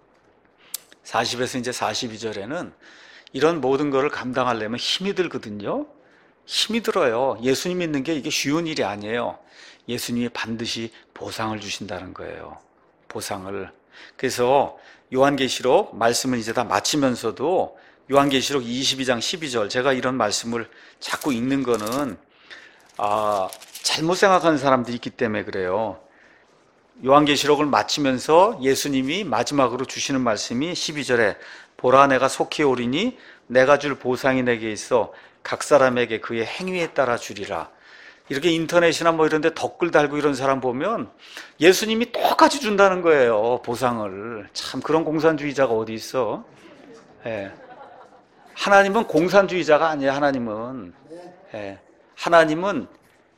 사십에서 이제 사십이 절에는 이런 모든 것을 감당하려면 힘이 들거든요. 힘이 들어요. 예수님 믿는 게 이게 쉬운 일이 아니에요. 예수님이 반드시 보상을 주신다는 거예요. 보상을. 그래서 요한계시록 말씀을 이제 다 마치면서도 요한계시록 이십이 장 십이 절, 제가 이런 말씀을 자꾸 읽는 거는 아, 잘못 생각하는 사람들이 있기 때문에 그래요. 요한계시록을 마치면서 예수님이 마지막으로 주시는 말씀이 십이 절에 보라 내가 속히 오리니 내가 줄 보상이 내게 있어 각 사람에게 그의 행위에 따라 주리라. 이렇게 인터넷이나 뭐 이런 데 댓글 달고 이런 사람 보면 예수님이 똑같이 준다는 거예요. 보상을. 참 그런 공산주의자가 어디 있어? 예. 하나님은 공산주의자가 아니에요. 하나님은, 예. 하나님은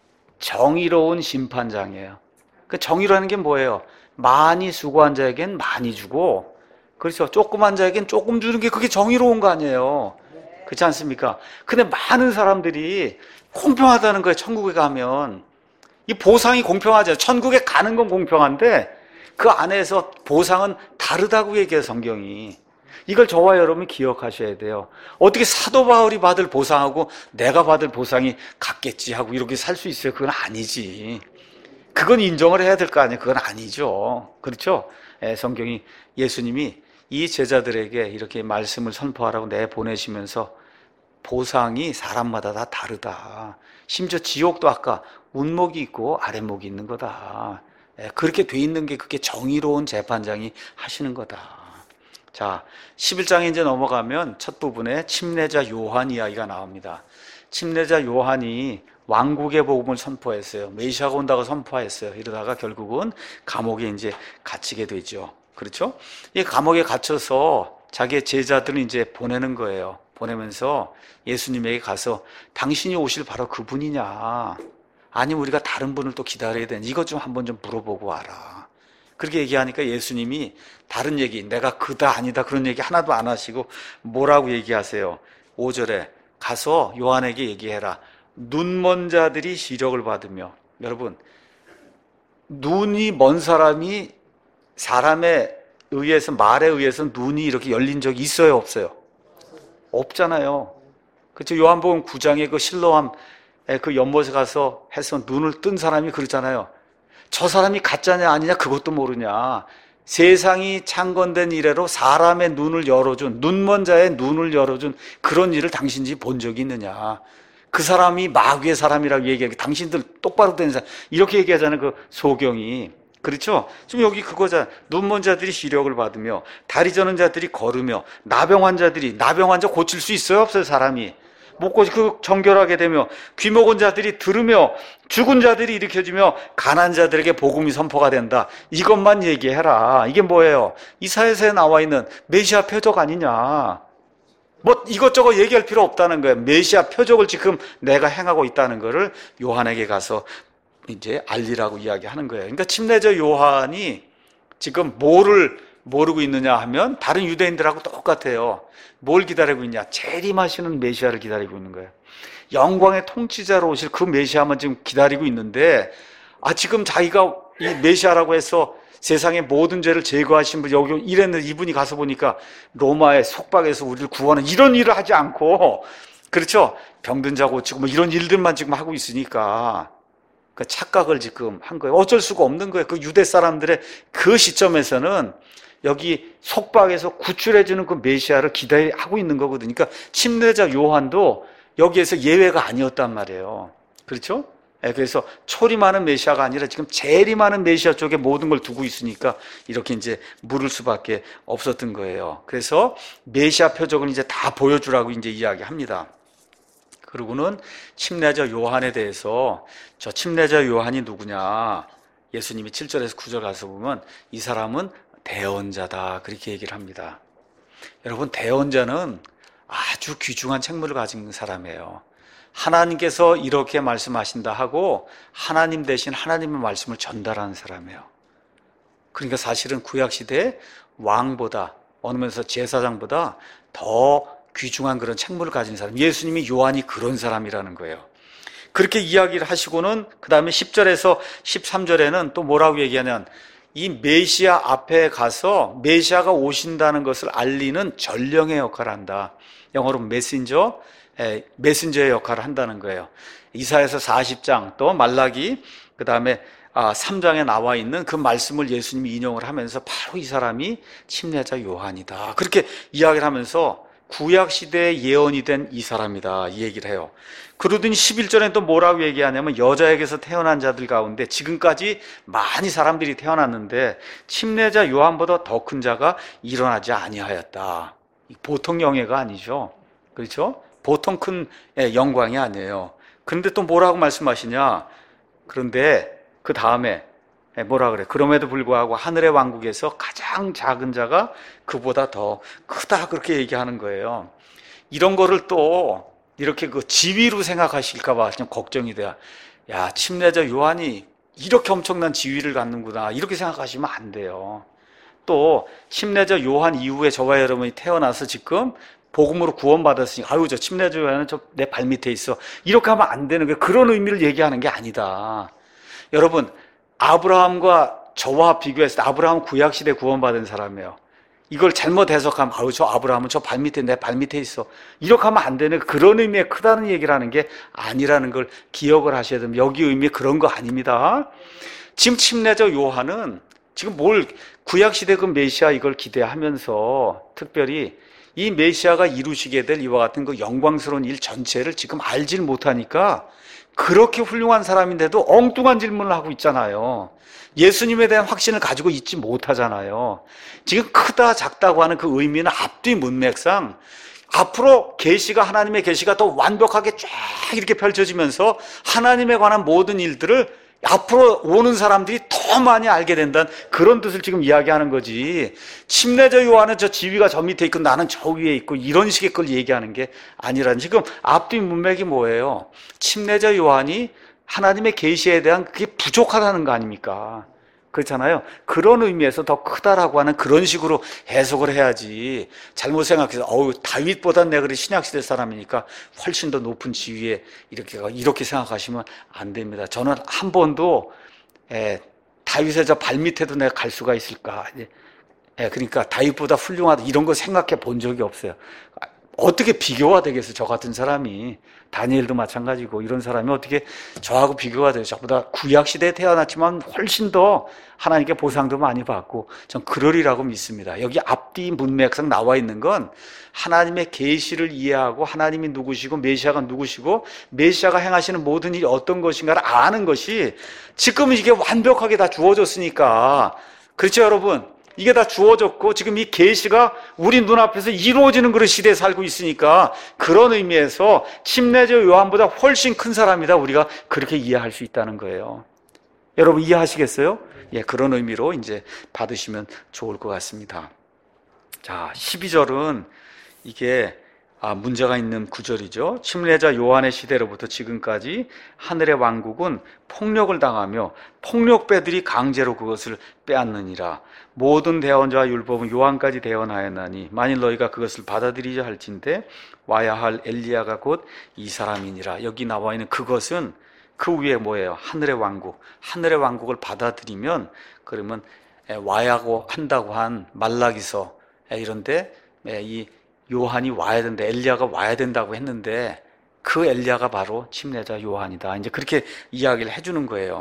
정의로운 심판장이에요. 그 정의라는 게 뭐예요? 많이 수고한 자에겐 많이 주고, 그렇죠. 조그만 자에겐 조금 주는 게 그게 정의로운 거 아니에요. 그렇지 않습니까? 근데 많은 사람들이 공평하다는 거예요. 천국에 가면 이 보상이 공평하잖아요. 천국에 가는 건 공평한데 그 안에서 보상은 다르다고 얘기해요. 성경이. 이걸 저와 여러분이 기억하셔야 돼요. 어떻게 사도 바울이 받을 보상하고 내가 받을 보상이 같겠지 하고 이렇게 살 수 있어요? 그건 아니지. 그건 인정을 해야 될 거 아니에요. 그건 아니죠. 그렇죠? 예, 성경이 예수님이 이 제자들에게 이렇게 말씀을 선포하라고 내보내시면서 보상이 사람마다 다 다르다. 심지어 지옥도 아까 운목이 있고 아랫목이 있는 거다. 예, 그렇게 돼 있는 게 그게 정의로운 재판장이 하시는 거다. 자, 십일 장에 이제 넘어가면 첫 부분에 침례자 요한 이야기가 나옵니다. 침례자 요한이 왕국의 복음을 선포했어요. 메시아가 온다고 선포했어요. 이러다가 결국은 감옥에 이제 갇히게 되죠. 그렇죠? 이 감옥에 갇혀서 자기의 제자들을 이제 보내는 거예요. 보내면서 예수님에게 가서 당신이 오실 바로 그분이냐? 아니면 우리가 다른 분을 또 기다려야 되냐? 이것 좀 한번 좀 물어보고 와라. 그렇게 얘기하니까 예수님이 다른 얘기, 내가 그다 아니다 그런 얘기 하나도 안 하시고 뭐라고 얘기하세요? 오 절에 가서 요한에게 얘기해라. 눈먼 자들이 시력을 받으며. 여러분, 눈이 먼 사람이 사람에 의해서, 말에 의해서 눈이 이렇게 열린 적이 있어요, 없어요? 없잖아요. 그렇죠? 요한복음 구 장에 그 실로암 그 연못에 가서 해서 눈을 뜬 사람이 그러잖아요. 저 사람이 가짜냐 아니냐 그것도 모르냐. 세상이 창건된 이래로 사람의 눈을 열어준, 눈먼 자의 눈을 열어준 그런 일을 당신이 본 적이 있느냐. 그 사람이 마귀의 사람이라고 얘기하게, 당신들 똑바로 된 사람, 이렇게 얘기하잖아요, 그 소경이. 그렇죠? 지금 여기 그거잖아. 눈먼 자들이 시력을 받으며, 다리 저는 자들이 걸으며, 나병 환자들이, 나병 환자 고칠 수 있어요? 없어요, 사람이? 못 고치, 그 정결하게 되며, 귀 먹은 자들이 들으며, 죽은 자들이 일으켜지며, 가난한 자들에게 복음이 선포가 된다. 이것만 얘기해라. 이게 뭐예요? 이사야서에 나와 있는 메시아 표적 아니냐. 뭐 이것저것 얘기할 필요 없다는 거예요. 메시아 표적을 지금 내가 행하고 있다는 거를 요한에게 가서 이제 알리라고 이야기하는 거예요. 그러니까 침례자 요한이 지금 뭐를 모르고 있느냐 하면 다른 유대인들하고 똑같아요. 뭘 기다리고 있냐? 재림하시는 메시아를 기다리고 있는 거예요. 영광의 통치자로 오실 그 메시아만 지금 기다리고 있는데, 아 지금 자기가 이 메시아라고 해서 세상의 모든 죄를 제거하신 분, 여기 이랬는데 이분이 가서 보니까 로마의 속박에서 우리를 구하는 이런 일을 하지 않고, 그렇죠? 병든 자 고치고 뭐 이런 일들만 지금 하고 있으니까 그 착각을 지금 한 거예요. 어쩔 수가 없는 거예요. 그 유대 사람들의 그 시점에서는 여기 속박에서 구출해주는 그 메시아를 기대하고 있는 거거든요. 그러니까 침례자 요한도 여기에서 예외가 아니었단 말이에요. 그렇죠? 그래서 초림하는 메시아가 아니라 지금 재림하는 메시아 쪽에 모든 걸 두고 있으니까 이렇게 이제 물을 수밖에 없었던 거예요. 그래서 메시아 표적을 이제 다 보여주라고 이제 이야기합니다. 그리고는 침례자 요한에 대해서, 저 침례자 요한이 누구냐? 예수님이 칠 절에서 구 절 가서 보면 이 사람은 대언자다, 그렇게 얘기를 합니다. 여러분, 대언자는 아주 귀중한 책무를 가진 사람이에요. 하나님께서 이렇게 말씀하신다 하고 하나님 대신 하나님의 말씀을 전달하는 사람이에요. 그러니까 사실은 구약시대에 왕보다, 어느 면에서 제사장보다 더 귀중한 그런 책무를 가진 사람, 예수님이 요한이 그런 사람이라는 거예요. 그렇게 이야기를 하시고는 그 다음에 십 절에서 십삼 절에는 또 뭐라고 얘기하냐면, 이 메시아 앞에 가서 메시아가 오신다는 것을 알리는 전령의 역할을 한다. 영어로 메신저, 메신저의 역할을 한다는 거예요. 이사야서 사십 장, 또 말라기, 그 다음에 삼 장에 나와 있는 그 말씀을 예수님이 인용을 하면서 바로 이 사람이 침례자 요한이다, 그렇게 이야기를 하면서 구약시대에 예언이 된 이 사람이다, 이 얘기를 해요. 그러더니 십일 절에 또 뭐라고 얘기하냐면, 여자에게서 태어난 자들 가운데 지금까지 많이 사람들이 태어났는데 침례자 요한보다 더 큰 자가 일어나지 아니하였다. 보통 영예가 아니죠. 그렇죠? 보통 큰 영광이 아니에요. 그런데 또 뭐라고 말씀하시냐? 그런데 그 다음에 뭐라 그래? 그럼에도 불구하고 하늘의 왕국에서 가장 작은 자가 그보다 더 크다, 그렇게 얘기하는 거예요. 이런 거를 또 이렇게 그 지위로 생각하실까봐 좀 걱정이 돼요. 야, 침례자 요한이 이렇게 엄청난 지위를 갖는구나, 이렇게 생각하시면 안 돼요. 또 침례자 요한 이후에 저와 여러분이 태어나서 지금 복음으로 구원받았으니, 아유, 저 침례자 요한은 저 내 발밑에 있어, 이렇게 하면 안 되는 거예요. 그런 의미를 얘기하는 게 아니다. 여러분, 아브라함과 저와 비교했을 때 아브라함은 구약시대 구원받은 사람이에요. 이걸 잘못 해석하면, 아유, 저 아브라함은 저 발밑에, 내 발밑에 있어, 이렇게 하면 안 되는, 그런 의미의 크다는 얘기를 하는 게 아니라는 걸 기억을 하셔야 됩니다. 여기 의미 그런 거 아닙니다. 지금 침례자 요한은 지금 뭘, 구약시대 그 메시아 이걸 기대하면서 특별히 이 메시아가 이루시게 될 이와 같은 그 영광스러운 일 전체를 지금 알질 못하니까 그렇게 훌륭한 사람인데도 엉뚱한 질문을 하고 있잖아요. 예수님에 대한 확신을 가지고 있지 못하잖아요. 지금 크다 작다고 하는 그 의미는 앞뒤 문맥상 앞으로 계시가, 하나님의 계시가 더 완벽하게 쫙 이렇게 펼쳐지면서 하나님에 관한 모든 일들을 앞으로 오는 사람들이 더 많이 알게 된다는 그런 뜻을 지금 이야기하는 거지, 침례자 요한은 저 지위가 저 밑에 있고 나는 저 위에 있고 이런 식의 걸 얘기하는 게 아니라는, 지금 앞뒤 문맥이 뭐예요? 침례자 요한이 하나님의 계시에 대한 그게 부족하다는 거 아닙니까? 그렇잖아요. 그런 의미에서 더 크다라고 하는 그런 식으로 해석을 해야지, 잘못 생각해서 어우, 다윗보단 내가 그래 신약시대 사람이니까 훨씬 더 높은 지위에 이렇게 이렇게 생각하시면 안 됩니다. 저는 한 번도 에, 다윗의 저 발밑에도 내가 갈 수가 있을까, 예, 그러니까 다윗보다 훌륭하다 이런 거 생각해 본 적이 없어요. 어떻게 비교가 되겠어요? 저 같은 사람이. 다니엘도 마찬가지고 이런 사람이 어떻게 저하고 비교가 돼요? 저보다 구약시대에 태어났지만 훨씬 더 하나님께 보상도 많이 받고 전 그러리라고 믿습니다. 여기 앞뒤 문맥상 나와 있는 건 하나님의 계시를 이해하고 하나님이 누구시고 메시아가 누구시고 메시아가 행하시는 모든 일이 어떤 것인가를 아는 것이 지금 이게 완벽하게 다 주어졌으니까. 그렇죠, 여러분? 이게 다 주어졌고 지금 이 계시가 우리 눈앞에서 이루어지는 그런 시대에 살고 있으니까 그런 의미에서 침례자 요한보다 훨씬 큰 사람이다, 우리가 그렇게 이해할 수 있다는 거예요. 여러분 이해하시겠어요? 예, 그런 의미로 이제 받으시면 좋을 것 같습니다. 자, 십이 절은 이게 아, 문제가 있는 구절이죠. 침례자 요한의 시대로부터 지금까지 하늘의 왕국은 폭력을 당하며 폭력배들이 강제로 그것을 빼앗느니라. 모든 대언자와 율법은 요한까지 대언하였나니 만일 너희가 그것을 받아들이자 할진대 와야 할 엘리야가 곧 이 사람이니라. 여기 나와 있는 그것은 그 위에 뭐예요? 하늘의 왕국. 하늘의 왕국을 받아들이면 그러면 와야고 한다고 한 말라기서 이런데 이 요한이 와야 된다, 엘리야가 와야 된다고 했는데 그 엘리야가 바로 침례자 요한이다. 이제 그렇게 이야기를 해주는 거예요.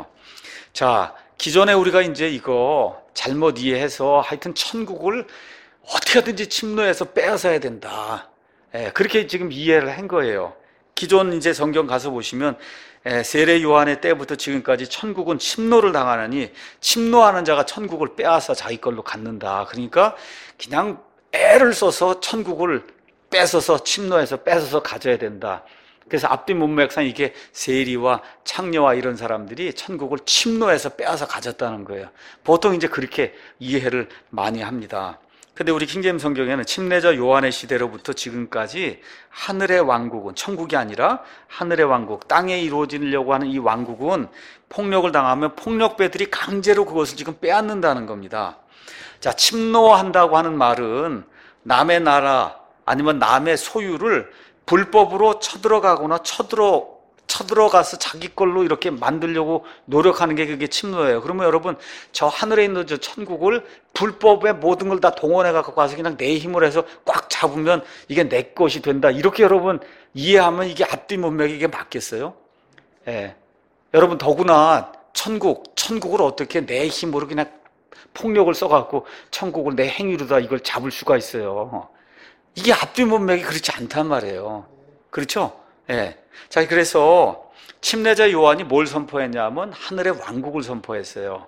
자, 기존에 우리가 이제 이거 잘못 이해해서 하여튼 천국을 어떻게든지 침노해서 빼앗아야 된다. 예, 그렇게 지금 이해를 한 거예요. 기존 이제 성경 가서 보시면 예, 세례 요한의 때부터 지금까지 천국은 침노를 당하느니 침노하는 자가 천국을 빼앗아 자기 걸로 갖는다. 그러니까 그냥 애를 써서 천국을 뺏어서 침노해서 뺏어서 가져야 된다. 그래서 앞뒤 문맥상 이게 세리와 창녀와 이런 사람들이 천국을 침노해서 빼앗아 가졌다는 거예요. 보통 이제 그렇게 이해를 많이 합니다. 근데 우리 킹제임 성경에는 침례자 요한의 시대로부터 지금까지 하늘의 왕국은, 천국이 아니라 하늘의 왕국, 땅에 이루어지려고 하는 이 왕국은 폭력을 당하면 폭력배들이 강제로 그것을 지금 빼앗는다는 겁니다. 자, 침노한다고 하는 말은 남의 나라 아니면 남의 소유를 불법으로 쳐들어가거나 쳐들어, 쳐들어가서 자기 걸로 이렇게 만들려고 노력하는 게 그게 침노예요. 그러면 여러분, 저 하늘에 있는 저 천국을 불법의 모든 걸 다 동원해 갖고 가서 그냥 내 힘을 해서 꽉 잡으면 이게 내 것이 된다. 이렇게 여러분 이해하면 이게 앞뒤 문맥이 이게 맞겠어요? 예. 여러분, 더구나 천국, 천국을 어떻게 내 힘으로 그냥 폭력을 써갖고 천국을 내 행위로다 이걸 잡을 수가 있어요. 이게 앞뒤 문맥이 그렇지 않단 말이에요. 그렇죠? 예. 자, 그래서 침례자 요한이 뭘 선포했냐면 하늘의 왕국을 선포했어요.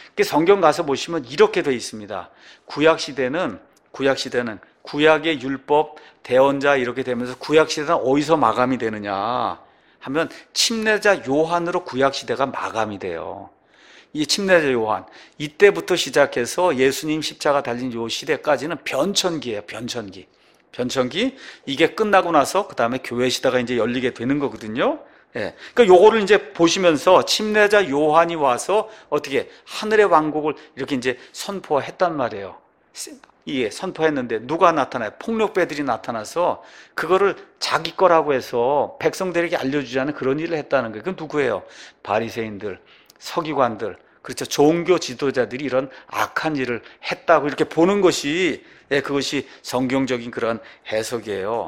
성경 가서 보시면 이렇게 돼 있습니다. 구약 시대는 구약 시대는 구약의 율법, 대언자 이렇게 되면서 구약 시대는 어디서 마감이 되느냐 하면 침례자 요한으로 구약 시대가 마감이 돼요. 이 침례자 요한, 이때부터 시작해서 예수님 십자가 달린 요 시대까지는 변천기예요. 변천기. 변천기. 이게 끝나고 나서 그 다음에 교회 시대가 이제 열리게 되는 거거든요. 예. 그러니까 요거를 이제 보시면서 침례자 요한이 와서 어떻게 하늘의 왕국을 이렇게 이제 선포했단 말이에요. 예, 선포했는데 누가 나타나요? 폭력배들이 나타나서 그거를 자기 거라고 해서 백성들에게 알려주지 않은 그런 일을 했다는 거예요. 그건 누구예요? 바리새인들, 서기관들, 그렇죠. 종교 지도자들이 이런 악한 일을 했다고 이렇게 보는 것이, 예, 그것이 성경적인 그런 해석이에요.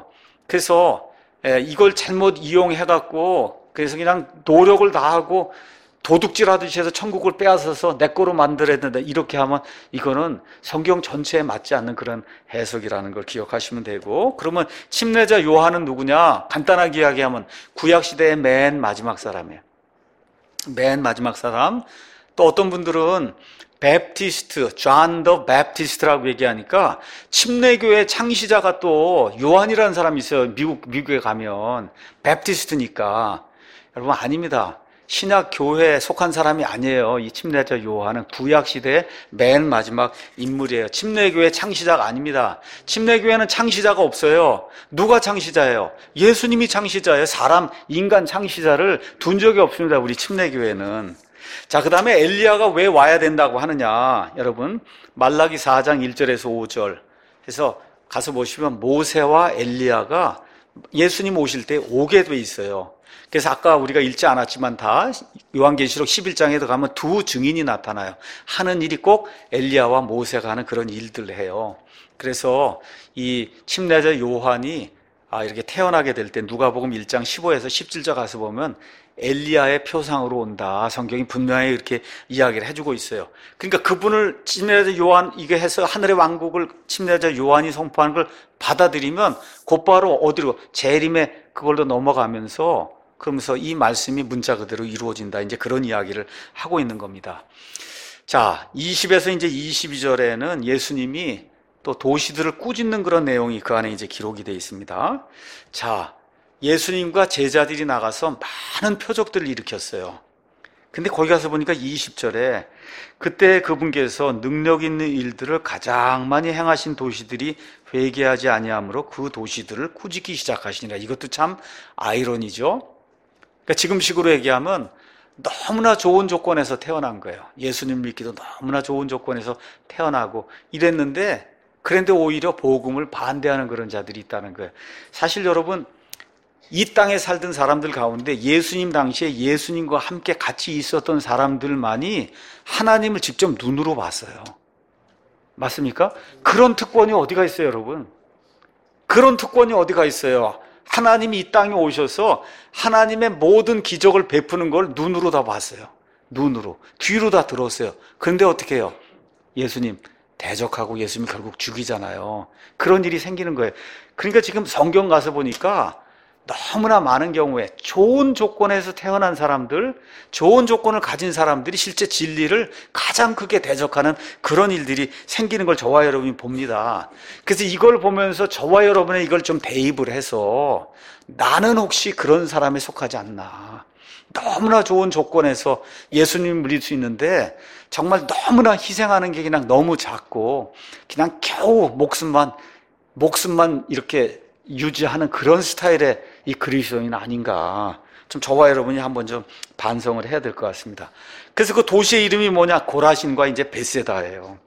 그래서 예, 이걸 잘못 이용해갖고 그래서 그냥 노력을 다하고 도둑질하듯이 해서 천국을 빼앗아서 내 거로 만들어야 된다 이렇게 하면 이거는 성경 전체에 맞지 않는 그런 해석이라는 걸 기억하시면 되고, 그러면 침례자 요한은 누구냐? 간단하게 이야기하면 구약시대의 맨 마지막 사람이에요. 맨 마지막 사람. 또 어떤 분들은 베프티스트, 존 더 베프티스트라고 얘기하니까 침례교회 창시자가 또 요한이라는 사람이 있어요. 미국, 미국에 가면. 베프티스트니까. 여러분, 아닙니다. 신약 교회에 속한 사람이 아니에요. 이 침례자 요한은 구약시대의 맨 마지막 인물이에요. 침례교회 창시자가 아닙니다. 침례교회는 창시자가 없어요. 누가 창시자예요? 예수님이 창시자예요. 사람, 인간 창시자를 둔 적이 없습니다. 우리 침례교회는. 자, 그 다음에 엘리야가 왜 와야 된다고 하느냐? 여러분, 말라기 사 장 일 절에서 오 절 해서 가서 보시면 모세와 엘리야가 예수님 오실 때 오게 돼 있어요. 그래서 아까 우리가 읽지 않았지만 다 요한계시록 십일 장에도 가면 두 증인이 나타나요. 하는 일이 꼭 엘리야와 모세가 하는 그런 일들을 해요. 그래서 이 침례자 요한이 아, 이렇게 태어나게 될 때 누가복음 일 장 십오에서 십칠 절 가서 보면 엘리야의 표상으로 온다. 성경이 분명히 이렇게 이야기를 해주고 있어요. 그러니까 그분을 침례자 요한, 이게 해서 하늘의 왕국을 침례자 요한이 선포하는 걸 받아들이면 곧바로 어디로? 재림의 그걸로 넘어가면서 그러면서 이 말씀이 문자 그대로 이루어진다. 이제 그런 이야기를 하고 있는 겁니다. 자, 이십에서 이제 이십이 절에는 예수님이 또 도시들을 꾸짖는 그런 내용이 그 안에 이제 기록이 되어 있습니다. 자, 예수님과 제자들이 나가서 많은 표적들을 일으켰어요. 근데 거기 가서 보니까 이십 절에 그때 그분께서 능력 있는 일들을 가장 많이 행하신 도시들이 회개하지 아니하므로 그 도시들을 꾸짖기 시작하시니라. 이것도 참 아이러니죠. 그러니까 지금식으로 얘기하면 너무나 좋은 조건에서 태어난 거예요. 예수님 믿기도 너무나 좋은 조건에서 태어나고 이랬는데, 그런데 오히려 복음을 반대하는 그런 자들이 있다는 거예요. 사실 여러분, 이 땅에 살던 사람들 가운데 예수님 당시에 예수님과 함께 같이 있었던 사람들만이 하나님을 직접 눈으로 봤어요. 맞습니까? 그런 특권이 어디가 있어요, 여러분? 그런 특권이 어디가 있어요? 하나님이 이 땅에 오셔서 하나님의 모든 기적을 베푸는 걸 눈으로 다 봤어요. 눈으로. 뒤로 다 들었어요. 그런데 어떻게 해요? 예수님 대적하고 예수님 결국 죽이잖아요. 그런 일이 생기는 거예요. 그러니까 지금 성경 가서 보니까 너무나 많은 경우에 좋은 조건에서 태어난 사람들, 좋은 조건을 가진 사람들이 실제 진리를 가장 크게 대적하는 그런 일들이 생기는 걸 저와 여러분이 봅니다. 그래서 이걸 보면서 저와 여러분은 이걸 좀 대입을 해서 나는 혹시 그런 사람에 속하지 않나. 너무나 좋은 조건에서 예수님을 믿을 수 있는데 정말 너무나 희생하는 게 그냥 너무 작고 그냥 겨우 목숨만, 목숨만 이렇게 유지하는 그런 스타일의 이 그리스도인 아닌가. 좀 저와 여러분이 한번 좀 반성을 해야 될 것 같습니다. 그래서 그 도시의 이름이 뭐냐? 고라신과 이제 벳세다예요.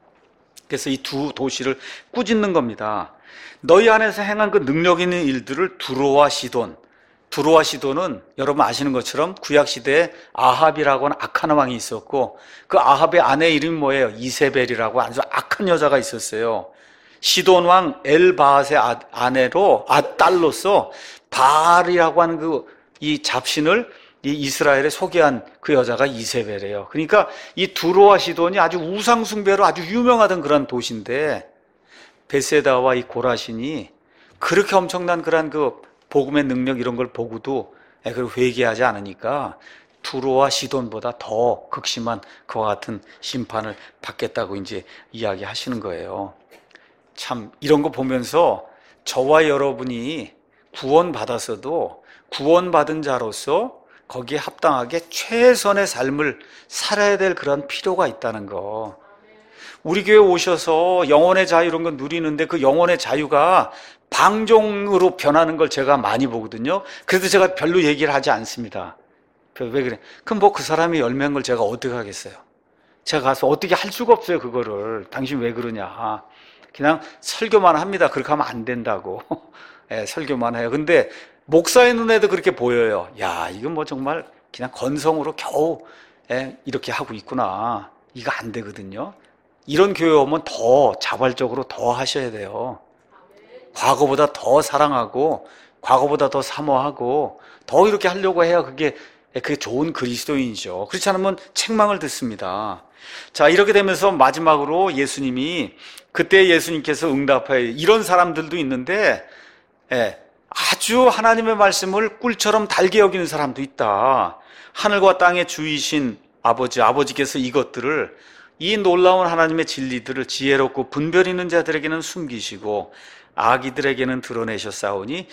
그래서 이 두 도시를 꾸짖는 겁니다. 너희 안에서 행한 그 능력 있는 일들을 두로와 시돈. 두로와 시돈은 여러분 아시는 것처럼 구약시대에 아합이라고 하는 악한 왕이 있었고, 그 아합의 아내 이름이 뭐예요? 이세벨이라고 아주 악한 여자가 있었어요. 시돈 왕 엘바앗의 아내로, 아, 딸로서 바알이라고 하는 그 이 잡신을 이 이스라엘에 소개한 그 여자가 이세벨이에요. 그러니까 이 두로와 시돈이 아주 우상숭배로 아주 유명하던 그런 도시인데, 벳세다와 이 고라신이 그렇게 엄청난 그런 그 복음의 능력 이런 걸 보고도 그걸 회개하지 않으니까 두로와 시돈보다 더 극심한 그와 같은 심판을 받겠다고 이제 이야기하시는 거예요. 참 이런 거 보면서 저와 여러분이 구원받았어도 구원받은 자로서 거기에 합당하게 최선의 삶을 살아야 될 그런 필요가 있다는 거. 우리 교회 오셔서 영혼의 자유 이런 거 누리는데 그 영혼의 자유가 방종으로 변하는 걸 제가 많이 보거든요. 그래서 제가 별로 얘기를 하지 않습니다. 왜 그래? 그럼 뭐 그 사람이 열매인 걸 제가 어떻게 하겠어요? 제가 가서 어떻게 할 수가 없어요, 그거를. 당신 왜 그러냐. 그냥 설교만 합니다. 그렇게 하면 안 된다고. 예, 설교만 해요. 근데 목사의 눈에도 그렇게 보여요. 야, 이건 뭐 정말 그냥 건성으로 겨우 예, 이렇게 하고 있구나. 이거 안 되거든요. 이런 교회 오면 더 자발적으로 더 하셔야 돼요. 과거보다 더 사랑하고 과거보다 더 사모하고 더 이렇게 하려고 해야 그게 그게 좋은 그리스도인이죠. 그렇지 않으면 책망을 듣습니다. 자, 이렇게 되면서 마지막으로 예수님이, 그때 예수님께서 응답하여 이런 사람들도 있는데 예, 아주 하나님의 말씀을 꿀처럼 달게 여기는 사람도 있다. 하늘과 땅의 주이신 아버지, 아버지께서 이것들을, 이 놀라운 하나님의 진리들을 지혜롭고 분별 있는 자들에게는 숨기시고 아기들에게는 드러내셨사오니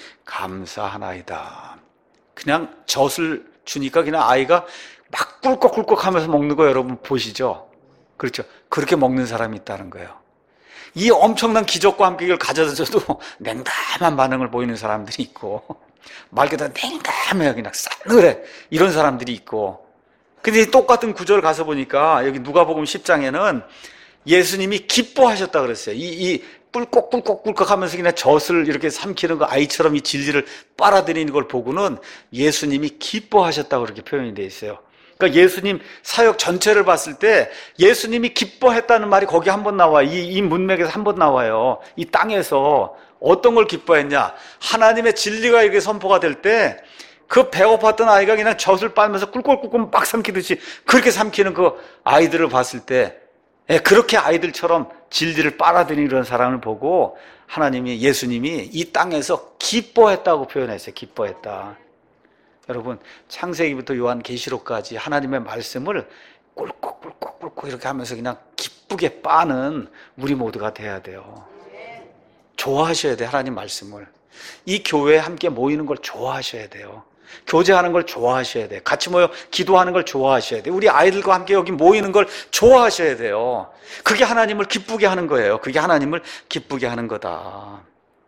감사하나이다. 그냥 젖을 주니까 그냥 아이가 막 꿀꺽꿀꺽 하면서 먹는 거 여러분 보시죠? 그렇죠? 그렇게 먹는 사람이 있다는 거예요. 이 엄청난 기적과 함께 이걸 가져다 줘도 냉담한 반응을 보이는 사람들이 있고, 말 그대로 냉담해요. 그냥 싸늘해. 이런 사람들이 있고. 근데 똑같은 구절 가서 보니까 여기 누가복음 십 장에는 예수님이 기뻐하셨다 그랬어요. 이, 이 꿀꺽꿀꺽꿀꺽 하면서 그냥 젖을 이렇게 삼키는 거, 아이처럼 이 진리를 빨아들이는 걸 보고는 예수님이 기뻐하셨다고 그렇게 표현이 되어 있어요. 그러니까 예수님 사역 전체를 봤을 때 예수님이 기뻐했다는 말이 거기 한 번 나와요. 이, 이 문맥에서 한 번 나와요. 이 땅에서 어떤 걸 기뻐했냐? 하나님의 진리가 이렇게 선포가 될 때 그 배고팠던 아이가 그냥 젖을 빨면서 꿀꿀꿀꿀 막 삼키듯이 그렇게 삼키는 그 아이들을 봤을 때, 예, 그렇게 아이들처럼 진리를 빨아들이는 그런 사람을 보고 하나님이, 예수님이 이 땅에서 기뻐했다고 표현했어요. 기뻐했다. 여러분, 창세기부터 요한계시록까지 하나님의 말씀을 꿀꺽꿀꺽꿀꺽 이렇게 하면서 그냥 기쁘게 빠는 우리 모두가 돼야 돼요. 좋아하셔야 돼요. 하나님 말씀을. 이 교회에 함께 모이는 걸 좋아하셔야 돼요. 교제하는 걸 좋아하셔야 돼요. 같이 모여 기도하는 걸 좋아하셔야 돼요. 우리 아이들과 함께 여기 모이는 걸 좋아하셔야 돼요. 그게 하나님을 기쁘게 하는 거예요. 그게 하나님을 기쁘게 하는 거다.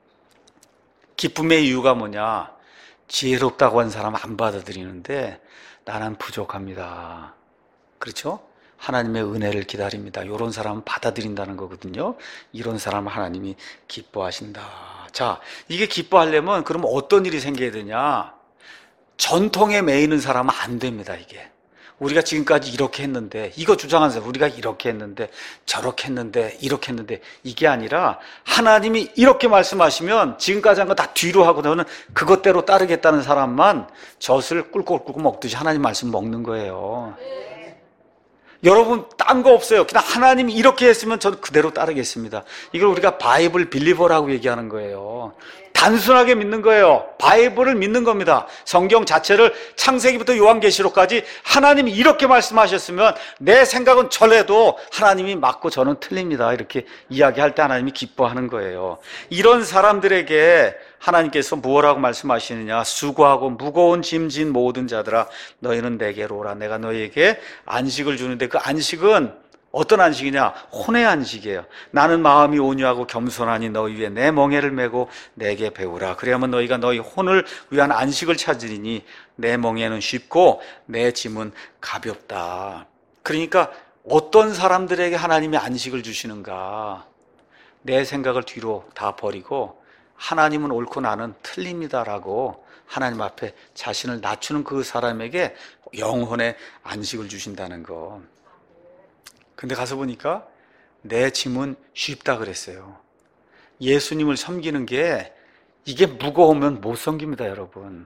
기쁨의 이유가 뭐냐? 지혜롭다고 한 사람 안 받아들이는데 나는 부족합니다. 그렇죠? 하나님의 은혜를 기다립니다. 이런 사람은 받아들인다는 거거든요. 이런 사람은 하나님이 기뻐하신다. 자, 이게 기뻐하려면 그럼 어떤 일이 생겨야 되냐? 전통에 매이는 사람은 안 됩니다. 이게 우리가 지금까지 이렇게 했는데, 이거 주장하는 사람 우리가 이렇게 했는데 저렇게 했는데 이렇게 했는데, 이게 아니라 하나님이 이렇게 말씀하시면 지금까지 한 거 다 뒤로 하고 너는 그것대로 따르겠다는 사람만 젖을 꿀꺽꿀꺽 먹듯이 하나님 말씀 먹는 거예요. 여러분, 딴 거 없어요. 그냥 하나님이 이렇게 했으면 저는 그대로 따르겠습니다. 이걸 우리가 바이블 빌리버라고 얘기하는 거예요. 단순하게 믿는 거예요. 바이블을 믿는 겁니다. 성경 자체를 창세기부터 요한계시록까지 하나님이 이렇게 말씀하셨으면 내 생각은 저래도 하나님이 맞고 저는 틀립니다. 이렇게 이야기할 때 하나님이 기뻐하는 거예요. 이런 사람들에게 하나님께서 무엇라고 말씀하시느냐? 수고하고 무거운 짐진 모든 자들아 너희는 내게로 오라. 내가 너희에게 안식을 주는데, 그 안식은 어떤 안식이냐? 혼의 안식이에요. 나는 마음이 온유하고 겸손하니 너희 위에 내 멍에를 메고 내게 배우라. 그래야만 너희가 너희 혼을 위한 안식을 찾으리니 내 멍에는 쉽고 내 짐은 가볍다. 그러니까 어떤 사람들에게 하나님이 안식을 주시는가? 내 생각을 뒤로 다 버리고 하나님은 옳고 나는 틀립니다라고 하나님 앞에 자신을 낮추는 그 사람에게 영혼의 안식을 주신다는 거. 근데 가서 보니까 내 짐은 쉽다 그랬어요. 예수님을 섬기는 게 이게 무거우면 못 섬깁니다, 여러분.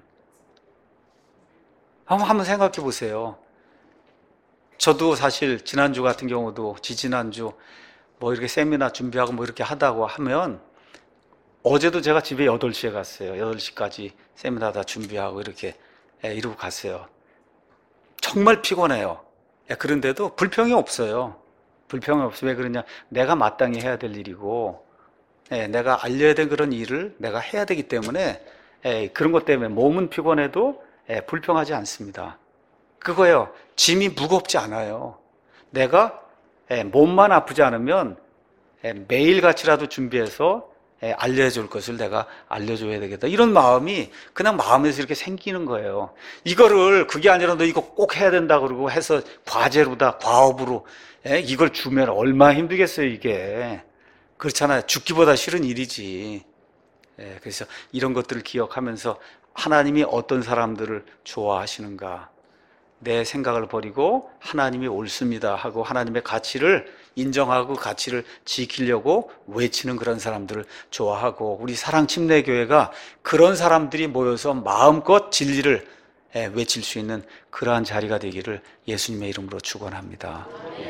한번, 한번 생각해 보세요. 저도 사실 지난주 같은 경우도 지지난주 뭐 이렇게 세미나 준비하고 뭐 이렇게 하다고 하면, 어제도 제가 집에 여덟 시에 갔어요. 여덟 시까지 세미나 다 준비하고 이렇게 이러고 갔어요. 정말 피곤해요. 그런데도 불평이 없어요. 불평이 없어요. 왜 그러냐? 내가 마땅히 해야 될 일이고, 예, 내가 알려야 될 그런 일을 내가 해야 되기 때문에, 예, 그런 것 때문에 몸은 피곤해도 예, 불평하지 않습니다. 그거예요. 짐이 무겁지 않아요. 내가 예, 몸만 아프지 않으면 예, 매일같이라도 준비해서 예, 알려줄 것을 내가 알려줘야 되겠다. 이런 마음이 그냥 마음에서 이렇게 생기는 거예요. 이거를 그게 아니라 너 이거 꼭 해야 된다 그러고 해서 과제로다, 과업으로 예, 이걸 주면 얼마나 힘들겠어요, 이게. 그렇잖아요. 죽기보다 싫은 일이지. 예, 그래서 이런 것들을 기억하면서 하나님이 어떤 사람들을 좋아하시는가. 내 생각을 버리고 하나님이 옳습니다 하고 하나님의 가치를 인정하고 가치를 지키려고 외치는 그런 사람들을 좋아하고, 우리 사랑침례교회가 그런 사람들이 모여서 마음껏 진리를 외칠 수 있는 그러한 자리가 되기를 예수님의 이름으로 축원합니다.